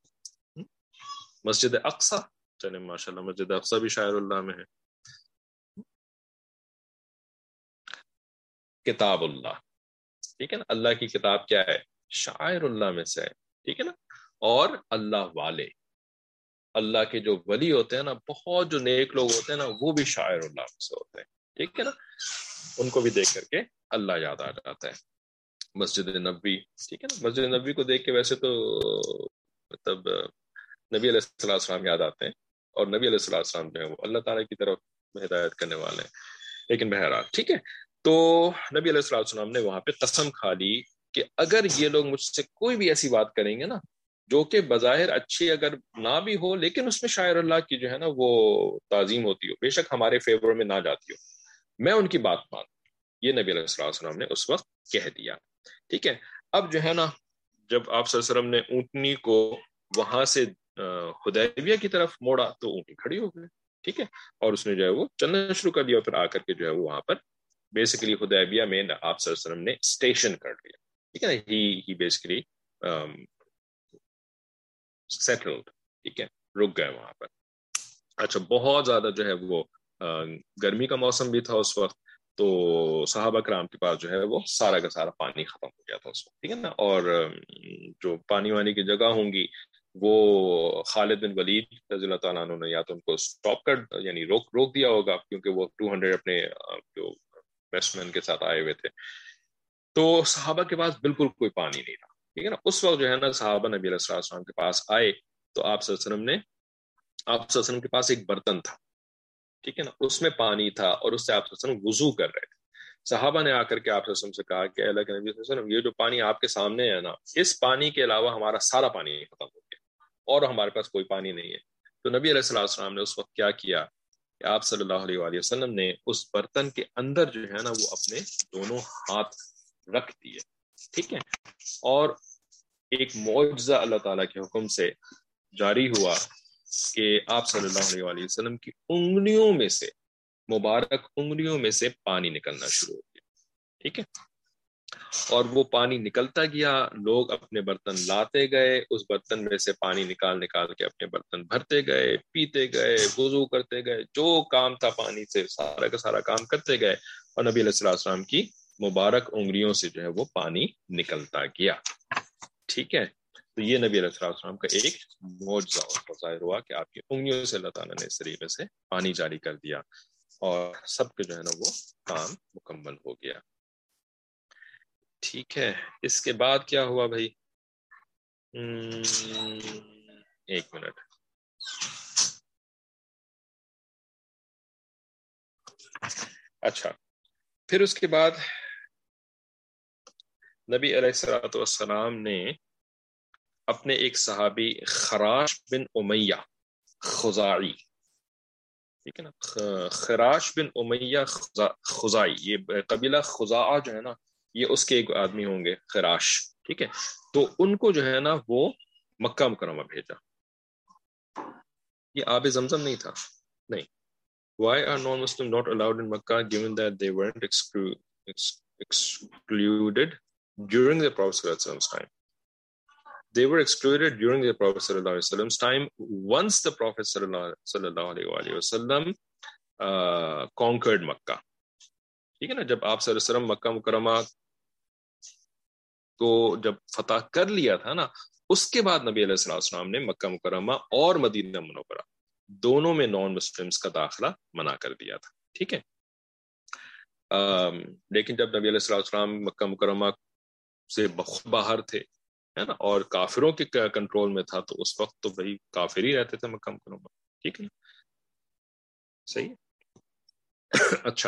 مسجد اقصی، چلیں ماشاء اللہ مسجد اقصی بھی شاعر اللہ میں ہے. کتاب اللہ، ٹھیک ہے نا، اللہ کی کتاب کیا ہے؟ شاعر اللہ میں سے ہے. ٹھیک ہے نا. اور اللہ والے، اللہ کے جو ولی ہوتے ہیں نا، بہت جو نیک لوگ ہوتے ہیں نا، وہ بھی شاعر اللہ میں سے ہوتے ہیں. ٹھیک ہے نا. ان کو بھی دیکھ کر کے اللہ یاد آ جاتا ہے. مسجد نبوی، ٹھیک ہے نا، مسجد نبوی کو دیکھ کے ویسے تو مطلب نبی علیہ السلام یاد آتے ہیں، اور نبی علیہ السلام جو ہے وہ اللہ تعالیٰ کی طرف ہدایت کرنے والے ہیں. لیکن بہرحال ٹھیک ہے. تو نبی علیہ السلام نے وہاں پہ قسم کھا لی کہ اگر یہ لوگ مجھ سے کوئی بھی ایسی بات کریں گے نا جو کہ بظاہر اچھی اگر نہ بھی ہو، لیکن اس میں شاعر اللہ کی جو ہے نا وہ تعظیم ہوتی ہو، بے شک ہمارے فیور میں نہ جاتی ہو، میں ان کی بات مان. یہ نبی علیہ السلام نے اس وقت کہہ دیا. ٹھیک ہے. اب جو ہے نا، جب آپ صلی اللہ علیہ وسلم نے اونٹنی کو وہاں سے حدیبیہ کی طرف موڑا تو اونٹنی کھڑی ہو گئی. ٹھیک ہے. اور اس نے جو ہے وہ چلنا شروع کر دیا، پھر آ کر کے جو ہے وہ وہاں پر بیسیکلی حدیبیہ میں آپ صلی اللہ علیہ وسلم نے اسٹیشن کر لیا. ٹھیک ہے نا. ہی بیسیکلی سیٹلڈ، ٹھیک ہے، رک گئے وہاں پر. اچھا، بہت زیادہ جو ہے وہ گرمی کا موسم بھی تھا اس وقت، تو صحابہ کرام کے پاس جو ہے وہ سارا کا سارا پانی ختم ہو گیا تھا اس وقت، ٹھیک ہے نا. اور جو پانی وانی کی جگہ ہوں گی وہ خالد بن ولید رضی اللہ تعالیٰ عنہ نے یا تو ان کو اسٹاپ کر، یعنی روک دیا ہوگا، کیونکہ وہ 200 اپنے جو بیسٹ مین کے ساتھ آئے ہوئے تھے. تو صحابہ کے پاس بالکل کوئی پانی نہیں تھا، ٹھیک ہے نا. اس وقت جو ہے نا صحابہ نبی علیہ السلام کے پاس آئے تو آپ صلی اللہ علیہ وسلم کے پاس ایک برتن تھا، ٹھیک ہے نا، اس میں پانی تھا، اور اس سے آپ صلی اللہ علیہ وسلم وضو کر رہے تھے. صحابہ نے آ کر کے آپ صلی اللہ علیہ وسلم سے کہا کہ اللہ کے نبی صلی اللہ علیہ وسلم، یہ جو پانی آپ کے سامنے ہے نا، اس پانی کے علاوہ ہمارا سارا پانی ختم ہو گیا اور ہمارے پاس کوئی پانی نہیں ہے. تو نبی علیہ السلام نے اس وقت کیا کیا کہ آپ صلی اللہ علیہ وآلہ وسلم نے اس برتن کے اندر جو ہے نا وہ اپنے دونوں ہاتھ رکھ دیے، ٹھیک ہے. اور ایک معجزہ اللہ تعالیٰ کے حکم سے جاری ہوا کہ آپ صلی اللہ علیہ وآلہ وسلم کی انگلیوں میں سے، مبارک انگلیوں میں سے پانی نکلنا شروع ہو گیا، ٹھیک ہے. اور وہ پانی نکلتا گیا، لوگ اپنے برتن لاتے گئے، اس برتن میں سے پانی نکال کے اپنے برتن بھرتے گئے، پیتے گئے، وضو کرتے گئے، جو کام تھا پانی سے سارا کا سارا کام کرتے گئے، اور نبی علیہ السلام کی مبارک انگلیوں سے جو ہے وہ پانی نکلتا گیا، ٹھیک ہے. تو یہ نبی علیہ السلام کا ایک معجزہ اور ظاہر ہوا کہ آپ کی انگلیوں سے اللہ تعالیٰ نے اس طریقے سے پانی جاری کر دیا، اور سب کے جو ہے نا وہ کام مکمل ہو گیا، ٹھیک ہے. اس کے بعد کیا ہوا بھائی؟ ایک منٹ. اچھا، پھر اس کے بعد نبی علیہ السلام نے اپنے ایک صحابی خراش بن امیہ خزاعی، ٹھیک ہے نا، خراش بن امیہ خزاعی، یہ قبیلہ خزاعہ جو ہے نا یہ اس کے ایک آدمی ہوں گے، خراش، ٹھیک ہے. تو ان کو جو ہے نا وہ مکہ مکرمہ بھیجا. یہ آب زمزم نہیں تھا، نہیں. Why are non-Muslims not allowed in Makkah given that they weren't excluded during the Prophet ﷺ's time? They were excluded during the Prophet ﷺ's time once the Prophet ﷺ conquered Makkah. ٹھیک ہے نا، جب آپ صلی اللہ علیہ وسلم مکہ مکرمہ کو جب فتح کر لیا تھا نا، اس کے بعد نبی علیہ السلام نے مکہ مکرمہ اور مدینہ منورہ دونوں میں نان مسلمز کا داخلہ منع کر دیا تھا، ٹھیک ہے. لیکن جب نبی علیہ السلام مکہ مکرمہ سے باہر تھے، ہے نا، اور کافروں کے کنٹرول میں تھا، تو اس وقت تو بھائی کافر ہی رہتے تھے مکہ مکرمہ، ٹھیک ہے، صحیح. اچھا،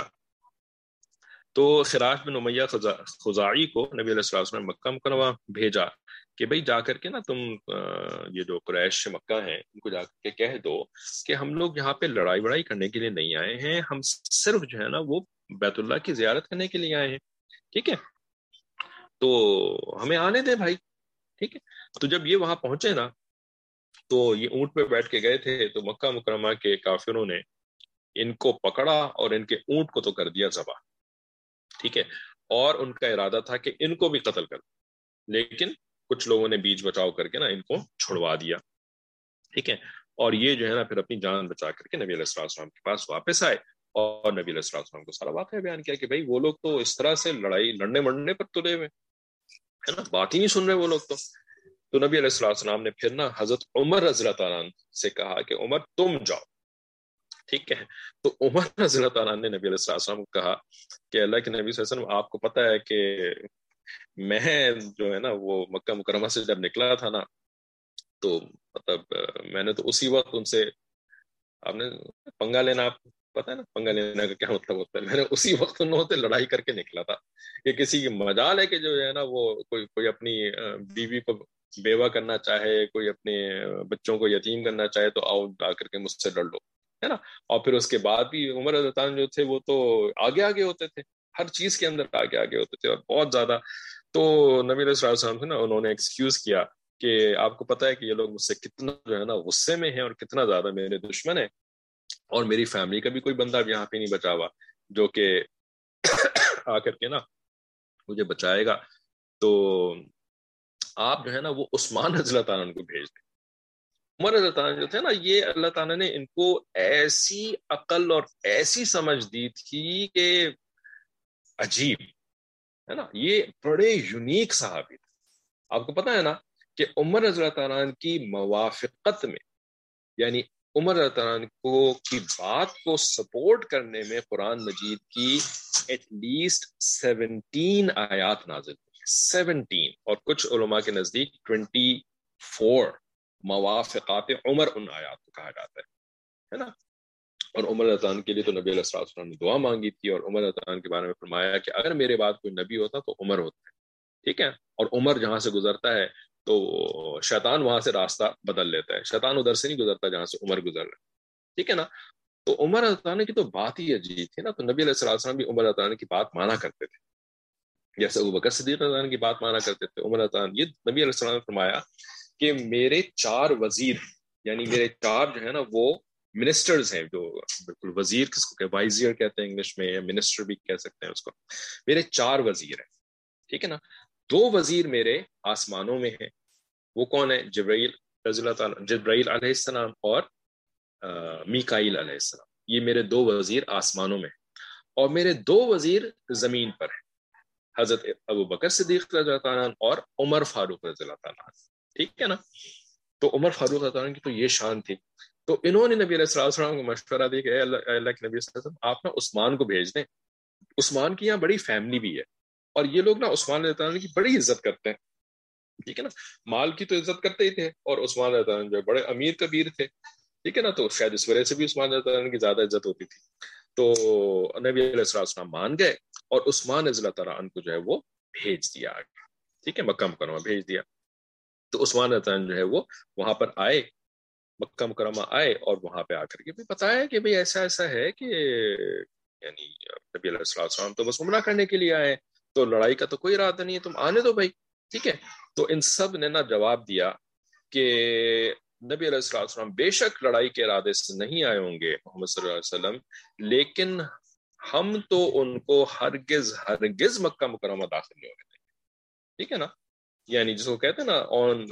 تو خراش بن امیہ خزاعی کو نبی علیہ السلام نے مکہ مکرمہ بھیجا کہ بھائی جا کر کے نا تم یہ جو قریش مکہ ہیں ان کو جا کر کے کہہ دو کہ ہم لوگ یہاں پہ لڑائی وڑائی کرنے کے لیے نہیں آئے ہیں، ہم صرف جو ہے نا وہ بیت اللہ کی زیارت کرنے کے لیے آئے ہیں، ٹھیک ہے، تو ہمیں آنے دے بھائی، ٹھیک ہے. تو جب یہ وہاں پہنچے نا تو یہ اونٹ پہ بیٹھ کے گئے تھے، تو مکہ مکرمہ کے کافروں نے ان کو پکڑا اور ان کے اونٹ کو تو کر دیا ذبح، ٹھیک ہے. اور ان کا ارادہ تھا کہ ان کو بھی قتل کر، لیکن کچھ لوگوں نے بیچ بچاؤ کر کے نا ان کو چھڑوا دیا، ٹھیک ہے. اور یہ جو ہے نا پھر اپنی جان بچا کر کے نبی علیہ السلام کے پاس واپس آئے، اور نبی علیہ السلام کو سارا واقعہ بیان کیا کہ بھائی وہ لوگ تو اس طرح سے لڑنے مرنے پر تلے ہوئے ہے نا، بات ہی نہیں سن رہے وہ لوگ. تو نبی علیہ السلام نے پھر نا حضرت عمر رضی اللہ تعالیٰ سے کہا کہ عمر تم جاؤ، ٹھیک ہے. تو عمر رضی اللہ تعالیٰ نے نبی علیہ السلام کو کہا کہ اللہ کے نبی صلی اللہ علیہ وسلم، آپ کو پتہ ہے کہ میں جو ہے نا وہ مکہ مکرمہ سے جب نکلا تھا نا، تو مطلب میں نے تو اسی وقت ان سے، آپ نے پنگا لینا، آپ پتہ ہے نا پنگا لینا کا کیا مطلب ہوتا ہے، میں نے اسی وقت ان لوگوں سے لڑائی کر کے نکلا تھا. کہ کسی کی مجال ہے کہ جو ہے نا وہ کوئی اپنی بیوی کو بیوہ کرنا چاہے، کوئی اپنے بچوں کو یتیم کرنا چاہے، تو آؤ آ کر کے مجھ سے لڑ لو، ہے نا. اور پھر اس کے بعد بھی عمر رضی اللہ عنہ جو تھے وہ تو آگے ہوتے تھے، ہر چیز کے اندر آگے ہوتے تھے، اور بہت زیادہ. تو نبی علیہ السلام سے نا انہوں نے ایکسکیوز کیا کہ آپ کو پتہ ہے کہ یہ لوگ مجھ سے کتنا جو ہے نا غصے میں ہیں اور کتنا زیادہ میرے دشمن ہیں، اور میری فیملی کا بھی کوئی بندہ اب یہاں پہ نہیں بچا ہوا جو کہ آ کر کے نا مجھے بچائے گا. تو آپ جو ہے نا وہ عثمان رضی اللہ تعالیٰ عنہ کو بھیج دیں. عمر رضی اللہ تعالیٰ جو تھے نا، یہ اللہ تعالیٰ نے ان کو ایسی عقل اور ایسی سمجھ دی تھی کہ عجیب ہے نا. یہ بڑے یونیک صحابی تھے. آپ کو پتا ہے نا کہ عمر رضی اللہ تعالیٰ عنہ کی موافقت میں، یعنی عمر رضی اللہ تعالیٰ عنہ کی بات کو سپورٹ کرنے میں قرآن مجید کی ایٹ لیسٹ 17 آیات نازل ہوئی. 17. اور کچھ علماء کے نزدیک 24 موافقات عمر ان آیات کو کہا جاتا ہے نا. اور عمر رضی اللہ عنہ کے لیے تو نبی علیہ الصلوۃ والسلام نے دعا مانگی تھی، اور عمر رضی اللہ عنہ کے بارے میں فرمایا کہ اگر میرے بعد کوئی نبی ہوتا تو عمر ہوتا ہے. ٹھیک ہے. اور عمر جہاں سے گزرتا ہے تو شیطان وہاں سے راستہ بدل لیتا ہے. شیطان ادھر سے نہیں گزرتا جہاں سے عمر گزر رہا ہے. ٹھیک ہے نا. تو عمر رضی اللہ عنہ کی تو بات ہی عجیب تھی نا. تو نبی علیہ الصلوۃ والسلام بھی عمر رضی اللہ عنہ کی بات مانا کرتے تھے، جیسے ابوبکر صدیق رضی اللہ عنہ کی بات مانا کرتے تھے. عمر رضی اللہ عنہ، یہ نبی علیہ السلام نے فرمایا کہ میرے 4 وزیر، یعنی میرے 4 جو ہے نا وہ منسٹرز ہیں، جو بالکل وزیر کس کو کہ وائزیر کہتے ہیں انگلش میں، یا منسٹر بھی کہہ سکتے ہیں اس کو. میرے 4 وزیر ہیں. ٹھیک ہے نا. 2 وزیر میرے آسمانوں میں ہیں. وہ کون ہے؟ جبرائیل رضی اللہ تعالیٰ، جبرائیل علیہ السلام اور میکائیل علیہ السلام. یہ میرے 2 وزیر آسمانوں میں ہیں. اور میرے 2 وزیر زمین پر ہیں، حضرت ابوبکر صدیق رضی اللہ تعالیٰ اور عمر فاروق رضی اللہ تعالیٰ. ٹھیک ہے نا. تو عمر فاروق رضی اللہ تعالیٰ کی تو یہ شان تھی. تو انہوں نے نبی علیہ السلام کو مشورہ دیا کہ اے اللہ کے نبی صلی اللہ علیہ وسلم، آپ نا عثمان کو بھیج دیں. عثمان کی یہاں بڑی فیملی بھی ہے، اور یہ لوگ نا عثمان رضی اللہ عنہ کی بڑی عزت کرتے ہیں. ٹھیک ہے نا. مال کی تو عزت کرتے ہی تھے، اور عثمان رضی اللہ عنہ جو بڑے امیر کبیر تھے. ٹھیک ہے نا. تو شاید اس وجہ سے بھی عثمان رضی اللہ عنہ کی زیادہ عزت ہوتی تھی. تو نبی علیہ السلام مان گئے، اور عثمان رضی اللہ تعالیٰ عنہ کو جو ہے وہ بھیج دیا آگے. ٹھیک ہے. مکہ مکرمہ بھیج دیا. تو عثمان رضی اللہ عنہ جو ہے وہ وہاں پر آئے، مکہ مکرمہ آئے، اور وہاں پہ آ کر کے بھی بتایا کہ بھئی ایسا ایسا ہے کہ یعنی نبی علیہ السلام تو بس عمرہ کرنے کے لیے آئے، تو لڑائی کا تو کوئی ارادہ نہیں ہے، تم آنے دو بھائی. ٹھیک ہے. تو ان سب نے نا جواب دیا کہ نبی علیہ السلام بے شک لڑائی کے ارادے سے نہیں آئے ہوں گے محمد صلی اللہ علیہ وسلم، لیکن ہم تو ان کو ہرگز ہرگز مکہ مکرمہ داخل نہیں ہونے دیں گے. ٹھیک ہے نا. یعنی جس کو کہتے ہیں نا آن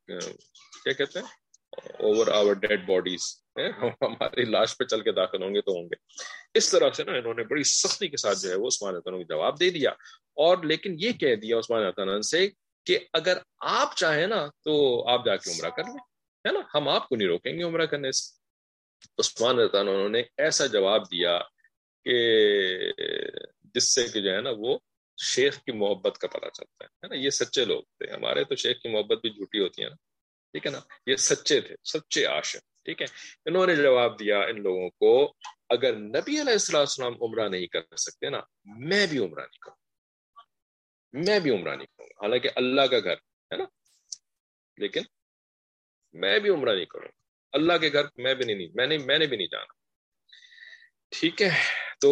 کیا کہتے ہیں اوور آور ڈیڈ باڈیز، ہماری لاش پہ چل کے داخل ہوں گے تو ہوں گے. اس طرح سے نا انہوں نے بڑی سختی کے ساتھ جو ہے وہ عثمان رضی اللہ عنہ کو جواب دے دیا. اور لیکن یہ کہہ دیا عثمان رضی اللہ عنہ سے کہ اگر آپ چاہیں نا تو آپ جا کے عمرہ کر لیں، ہے نا، ہم آپ کو نہیں روکیں گے عمرہ کرنے سے. عثمان رضی اللہ عنہ نے ایسا جواب دیا کہ جس سے کہ جو ہے نا وہ شیخ کی محبت کا پتہ چلتا ہے نا. یہ سچے لوگ تھے. ہمارے تو شیخ کی محبت بھی جھوٹی ہوتی ہے نا. ٹھیک ہے نا. یہ سچے تھے، سچے عاشق. ٹھیک ہے. انہوں نے جواب دیا ان لوگوں کو، اگر نبی علیہ السلام عمرہ نہیں کر سکتے نا، میں بھی عمرہ نہیں کروں، میں بھی عمرہ نہیں کروں. حالانکہ اللہ کا گھر ہے نا، لیکن میں بھی عمرہ نہیں کروں. اللہ کے گھر میں بھی نہیں، میں نے بھی نہیں جانا. ٹھیک ہے. تو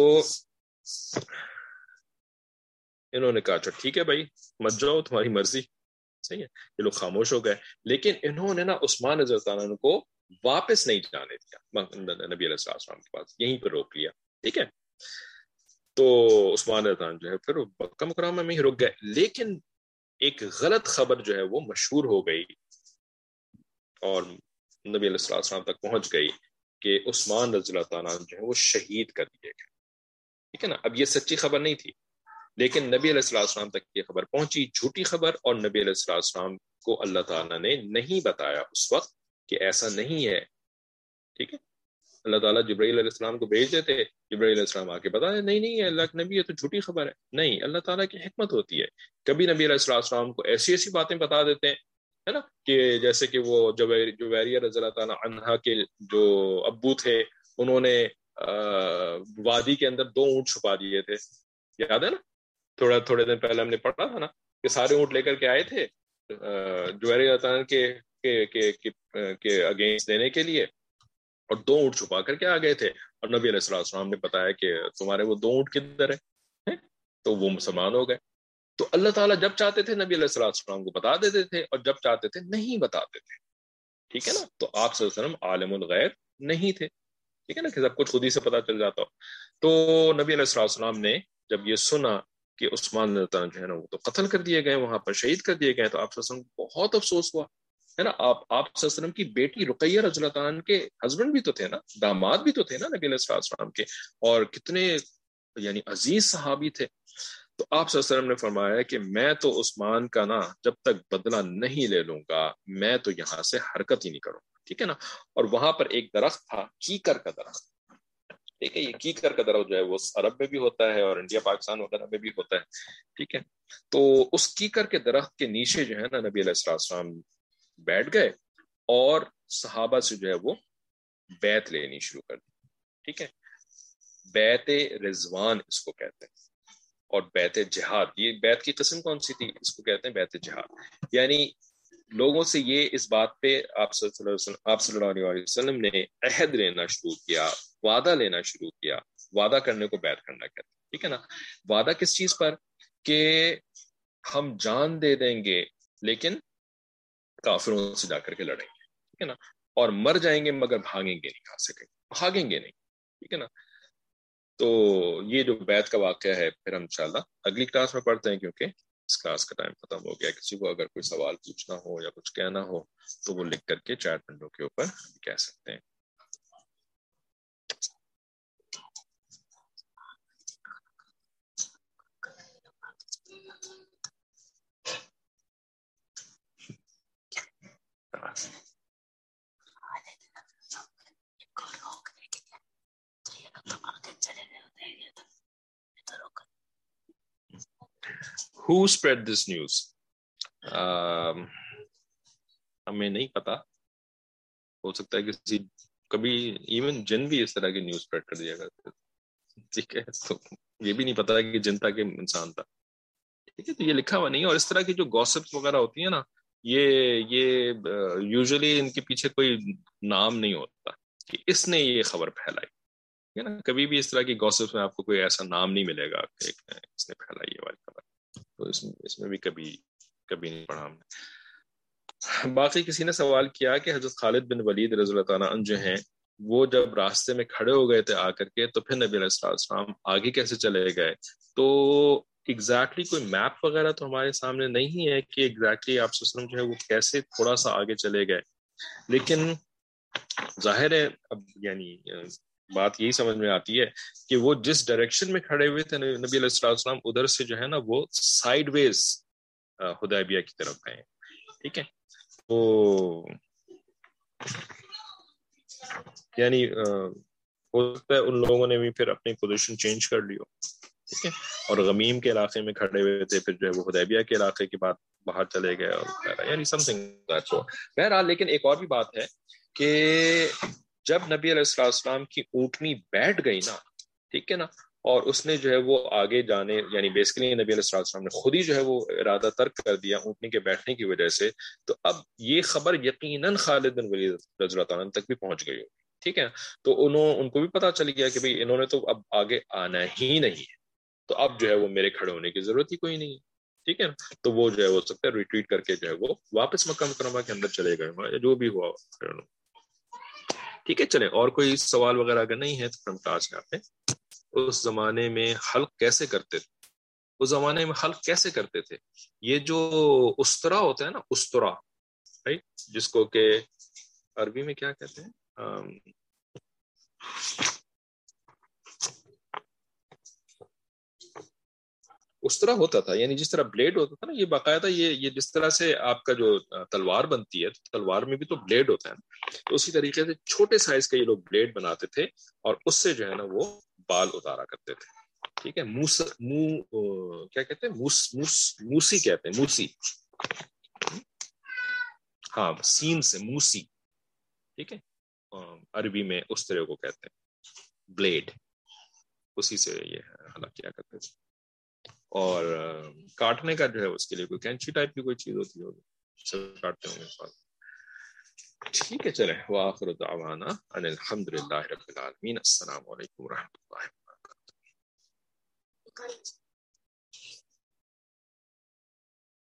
انہوں نے کہا اچھا ٹھیک ہے بھائی مت جاؤ، تمہاری مرضی. صحیح ہے. یہ لوگ خاموش ہو گئے. لیکن انہوں نے نا عثمان رضی اللہ عنہ کو واپس نہیں جانے دیا نبی علیہ السلام کے پاس، یہیں پر روک لیا. ٹھیک ہے. تو عثمان رضی اللہ عنہ جو ہے پھر مکہ مکرمہ میں ہی رک گئے. لیکن ایک غلط خبر جو ہے وہ مشہور ہو گئی اور نبی علیہ السلام تک پہنچ گئی کہ عثمان رضی اللہ تعالیٰ جو ہے وہ شہید کر دیے گئے. ٹھیک ہے نا. اب یہ سچی خبر نہیں تھی، لیکن نبی علیہ السلام تک یہ خبر پہنچی، جھوٹی خبر، اور نبی علیہ السلام کو اللہ تعالیٰ نے نہیں بتایا اس وقت کہ ایسا نہیں ہے. ٹھیک ہے. اللہ تعالیٰ جبرائیل علیہ السلام کو بھیج دیتے، جبرائیل علیہ السلام آ کے بتا دے نہیں اللہ کے نبی یہ تو جھوٹی خبر ہے. نہیں، اللہ تعالیٰ کی حکمت ہوتی ہے. کبھی نبی علیہ السلام کو ایسی ایسی باتیں بتا دیتے ہیں، ہے نا، کہ جیسے کہ وہ جویریہ رضی اللہ تعالیٰ عنہا کے جو ابو تھے، انہوں نے وادی کے اندر 2 اونٹ چھپا دیے تھے. یاد ہے نا، تھوڑے دن پہلے ہم نے پڑھا تھا نا کہ سارے اونٹ لے کر کے آئے تھے جویریہ رضی اللہ کے اگینسٹ دینے کے لیے، اور 2 اونٹ چھپا کر کے آ گئے تھے. اور نبی علیہ السلام نے بتایا کہ تمہارے وہ 2 اونٹ کدھر ہیں، تو وہ مسلمان ہو گئے. تو اللہ تعالیٰ جب چاہتے تھے نبی علیہ السلام کو بتا دیتے تھے، اور جب چاہتے تھے نہیں بتاتے تھے. ٹھیک ہے نا. تو آپ صلی اللہ علیہ وسلم عالم الغیب نہیں تھے. ٹھیک ہے نا، کہ سب کچھ خود ہی سے پتا چل جاتا ہو. تو نبی علیہ السلام نے جب یہ سنا کہ عثمان رضی اللہ عنہ جو ہے نا وہ تو قتل کر دیے گئے، وہاں پر شہید کر دیے گئے، تو آپ صلی اللہ علیہ وسلم کو بہت افسوس ہوا ہے نا. آپ صلی اللہ علیہ وسلم کی بیٹی رقیہ رضی اللہ عنہ کے ہسبینڈ بھی تو تھے نا، داماد بھی تو تھے نا نبی علیہ السلام کے، اور کتنے یعنی عزیز صحابی تھے. تو آپ صلی اللہ علیہ وسلم نے فرمایا کہ میں تو عثمان کا نا جب تک بدلہ نہیں لے لوں گا میں تو یہاں سے حرکت ہی نہیں کروں گا، ٹھیک ہے نا. اور وہاں پر ایک درخت تھا، کیکر کا درخت، ٹھیک ہے. یہ کیکر کا درخت جو ہے وہ عرب میں بھی ہوتا ہے اور انڈیا پاکستان وغیرہ میں بھی ہوتا ہے، ٹھیک ہے. تو اس کیکر کے درخت کے نیچے جو ہے نا نبی علیہ السلام بیٹھ گئے اور صحابہ سے جو ہے وہ بیعت لینی شروع کر دی، ٹھیک ہے. بیعت رضوان اس کو کہتے ہیں، اور بیعت جہاد. یہ بیعت کی قسم کون سی تھی؟ اس کو کہتے ہیں بیعت جہاد. یعنی لوگوں سے یہ اس بات پہ آپ صلی اللہ علیہ وسلم نے عہد لینا شروع کیا، وعدہ لینا شروع کیا. وعدہ کرنے کو بیعت کرنا کہتے ہیں، ٹھیک ہے نا. وعدہ کس چیز پر؟ کہ ہم جان دے دیں گے لیکن کافروں سے جا کر کے لڑیں گے، ٹھیک ہے نا. اور مر جائیں گے مگر بھاگیں گے نہیں، کہاں سے بھاگیں گے نہیں، ٹھیک ہے نا. تو یہ جو بیعت کا واقعہ ہے پھر ہم انشاءاللہ اگلی کلاس میں پڑھتے ہیں، کیونکہ اس کلاس کا ٹائم ختم ہو گیا. کسی کو اگر کوئی سوال پوچھنا ہو یا کچھ کہنا ہو تو وہ لکھ کر کے چیٹ ونڈو کے اوپر کہہ سکتے ہیں. Who spread this news? ہمیں نہیں پتا، ہو سکتا ہے کسی کبھی ایون جن بھی اس طرح کی نیوز اسپریڈ کر دیا کرتے، ٹھیک ہے. تو یہ بھی نہیں پتا کہ جن تھا کہ انسان تھا، ٹھیک ہے. تو یہ لکھا ہوا نہیں ہے. اور اس طرح کی جو گوسپس وغیرہ ہوتی ہیں نا، یہ یوزلی ان کے پیچھے کوئی نام نہیں ہوتا کہ اس نے یہ خبر پھیلائی ہے نا. کبھی بھی اس طرح کی گوسپس میں آپ کو کوئی ایسا نام نہیں ملے گا کہ اس نے پھیلائی یہ والی خبر. تو اس میں بھی کبھی نہیں پڑھا ہم نے. باقی کسی نے سوال کیا کہ حضرت خالد بن ولید رضی اللہ تعالیٰ عنہ جو ہیں وہ جب راستے میں کھڑے ہو گئے تھے آ کر کے، تو پھر نبی علیہ السلام آگے کیسے چلے گئے؟ تو ایگزیکٹلی کوئی میپ وغیرہ تو ہمارے سامنے نہیں ہے کہ ایگزیکٹلی آپ صلی اللہ علیہ وسلم جو ہے وہ کیسے تھوڑا سا آگے چلے گئے. لیکن ظاہر ہے اب یعنی بات یہی سمجھ میں آتی ہے کہ وہ جس ڈائریکشن میں کھڑے ہوئے تھے نبی علیہ السلام ادھر سے جو ہے نا وہ سائیڈ ویز حدیبیہ کی طرف گئے، ٹھیک ہے. تو یعنی ہو سکتا ہے ان لوگوں نے بھی پھر اپنی پوزیشن چینج کر لی ہو، ٹھیک ہے. اور غمیم کے علاقے میں کھڑے ہوئے تھے، پھر جو ہے وہ حدیبیہ کے علاقے کے بعد باہر چلے گئے اور یعنی سم تھنگ. بہرحال لیکن ایک اور بھی بات ہے کہ جب نبی علیہ السلام کی اونٹنی بیٹھ گئی نا، ٹھیک ہے نا، اور اس نے جو ہے وہ آگے جانے یعنی بیسیکلی نبی علیہ السلام نے خود ہی جو ہے وہ ارادہ ترک کر دیا اونٹنی کے بیٹھنے کی وجہ سے. تو اب یہ خبر یقیناً خالد بن ولید رضی اللہ عنہ تک بھی پہنچ گئی ہوگی، ٹھیک ہے. تو ان کو بھی پتا چل گیا کہ بھئی انہوں نے تو اب آگے آنا ہی نہیں ہے، تو اب جو ہے وہ میرے کھڑے ہونے کی ضرورت ہی کوئی نہیں ہے، ٹھیک ہے. تو وہ جو ہے ہو سکتا ہے ریٹریٹ کر کے جو ہے وہ واپس مکہ مکرمہ کے اندر چلے گئے یا جو بھی ہوا، ٹھیک ہے. چلیں، اور کوئی سوال وغیرہ اگر نہیں ہے تو ہم کلاس کرتے ہیں. اس زمانے میں حلق کیسے کرتے تھے؟ اس زمانے میں حلق کیسے کرتے تھے؟ یہ جو استرا ہوتا ہے نا، استرا، رائٹ، جس کو کہ عربی میں کیا کہتے ہیں، اس طرح ہوتا تھا، یعنی جس طرح بلیڈ ہوتا تھا نا، یہ باقاعدہ یہ جس طرح سے آپ کا جو تلوار بنتی ہے، تلوار میں بھی تو بلیڈ ہوتا ہے نا، تو اسی طریقے سے چھوٹے سائز کا یہ لوگ بلیڈ بناتے تھے اور اس سے جو ہے نا وہ بال اتارا کرتے تھے، ٹھیک ہے. کیا کہتے ہیں، موسی کہتے ہیں، موسی، ہاں سین سے موسی، ٹھیک ہے. عربی میں اس طرح کو کہتے ہیں بلیڈ، اسی سے یہ حلق کیا کرتے تھے. اور کاٹنے کا جو ہے اس کے لیے کوئی کینچی ٹائپ کی کوئی چیز ہوتی ہوگی، سب کاٹتے ہوں گے. ٹھیک ہے، چلیں، وآخر دعوانا ان الحمدللہ رب العالمین. السلام علیکم ورحمۃ اللہ وبرکاتہ.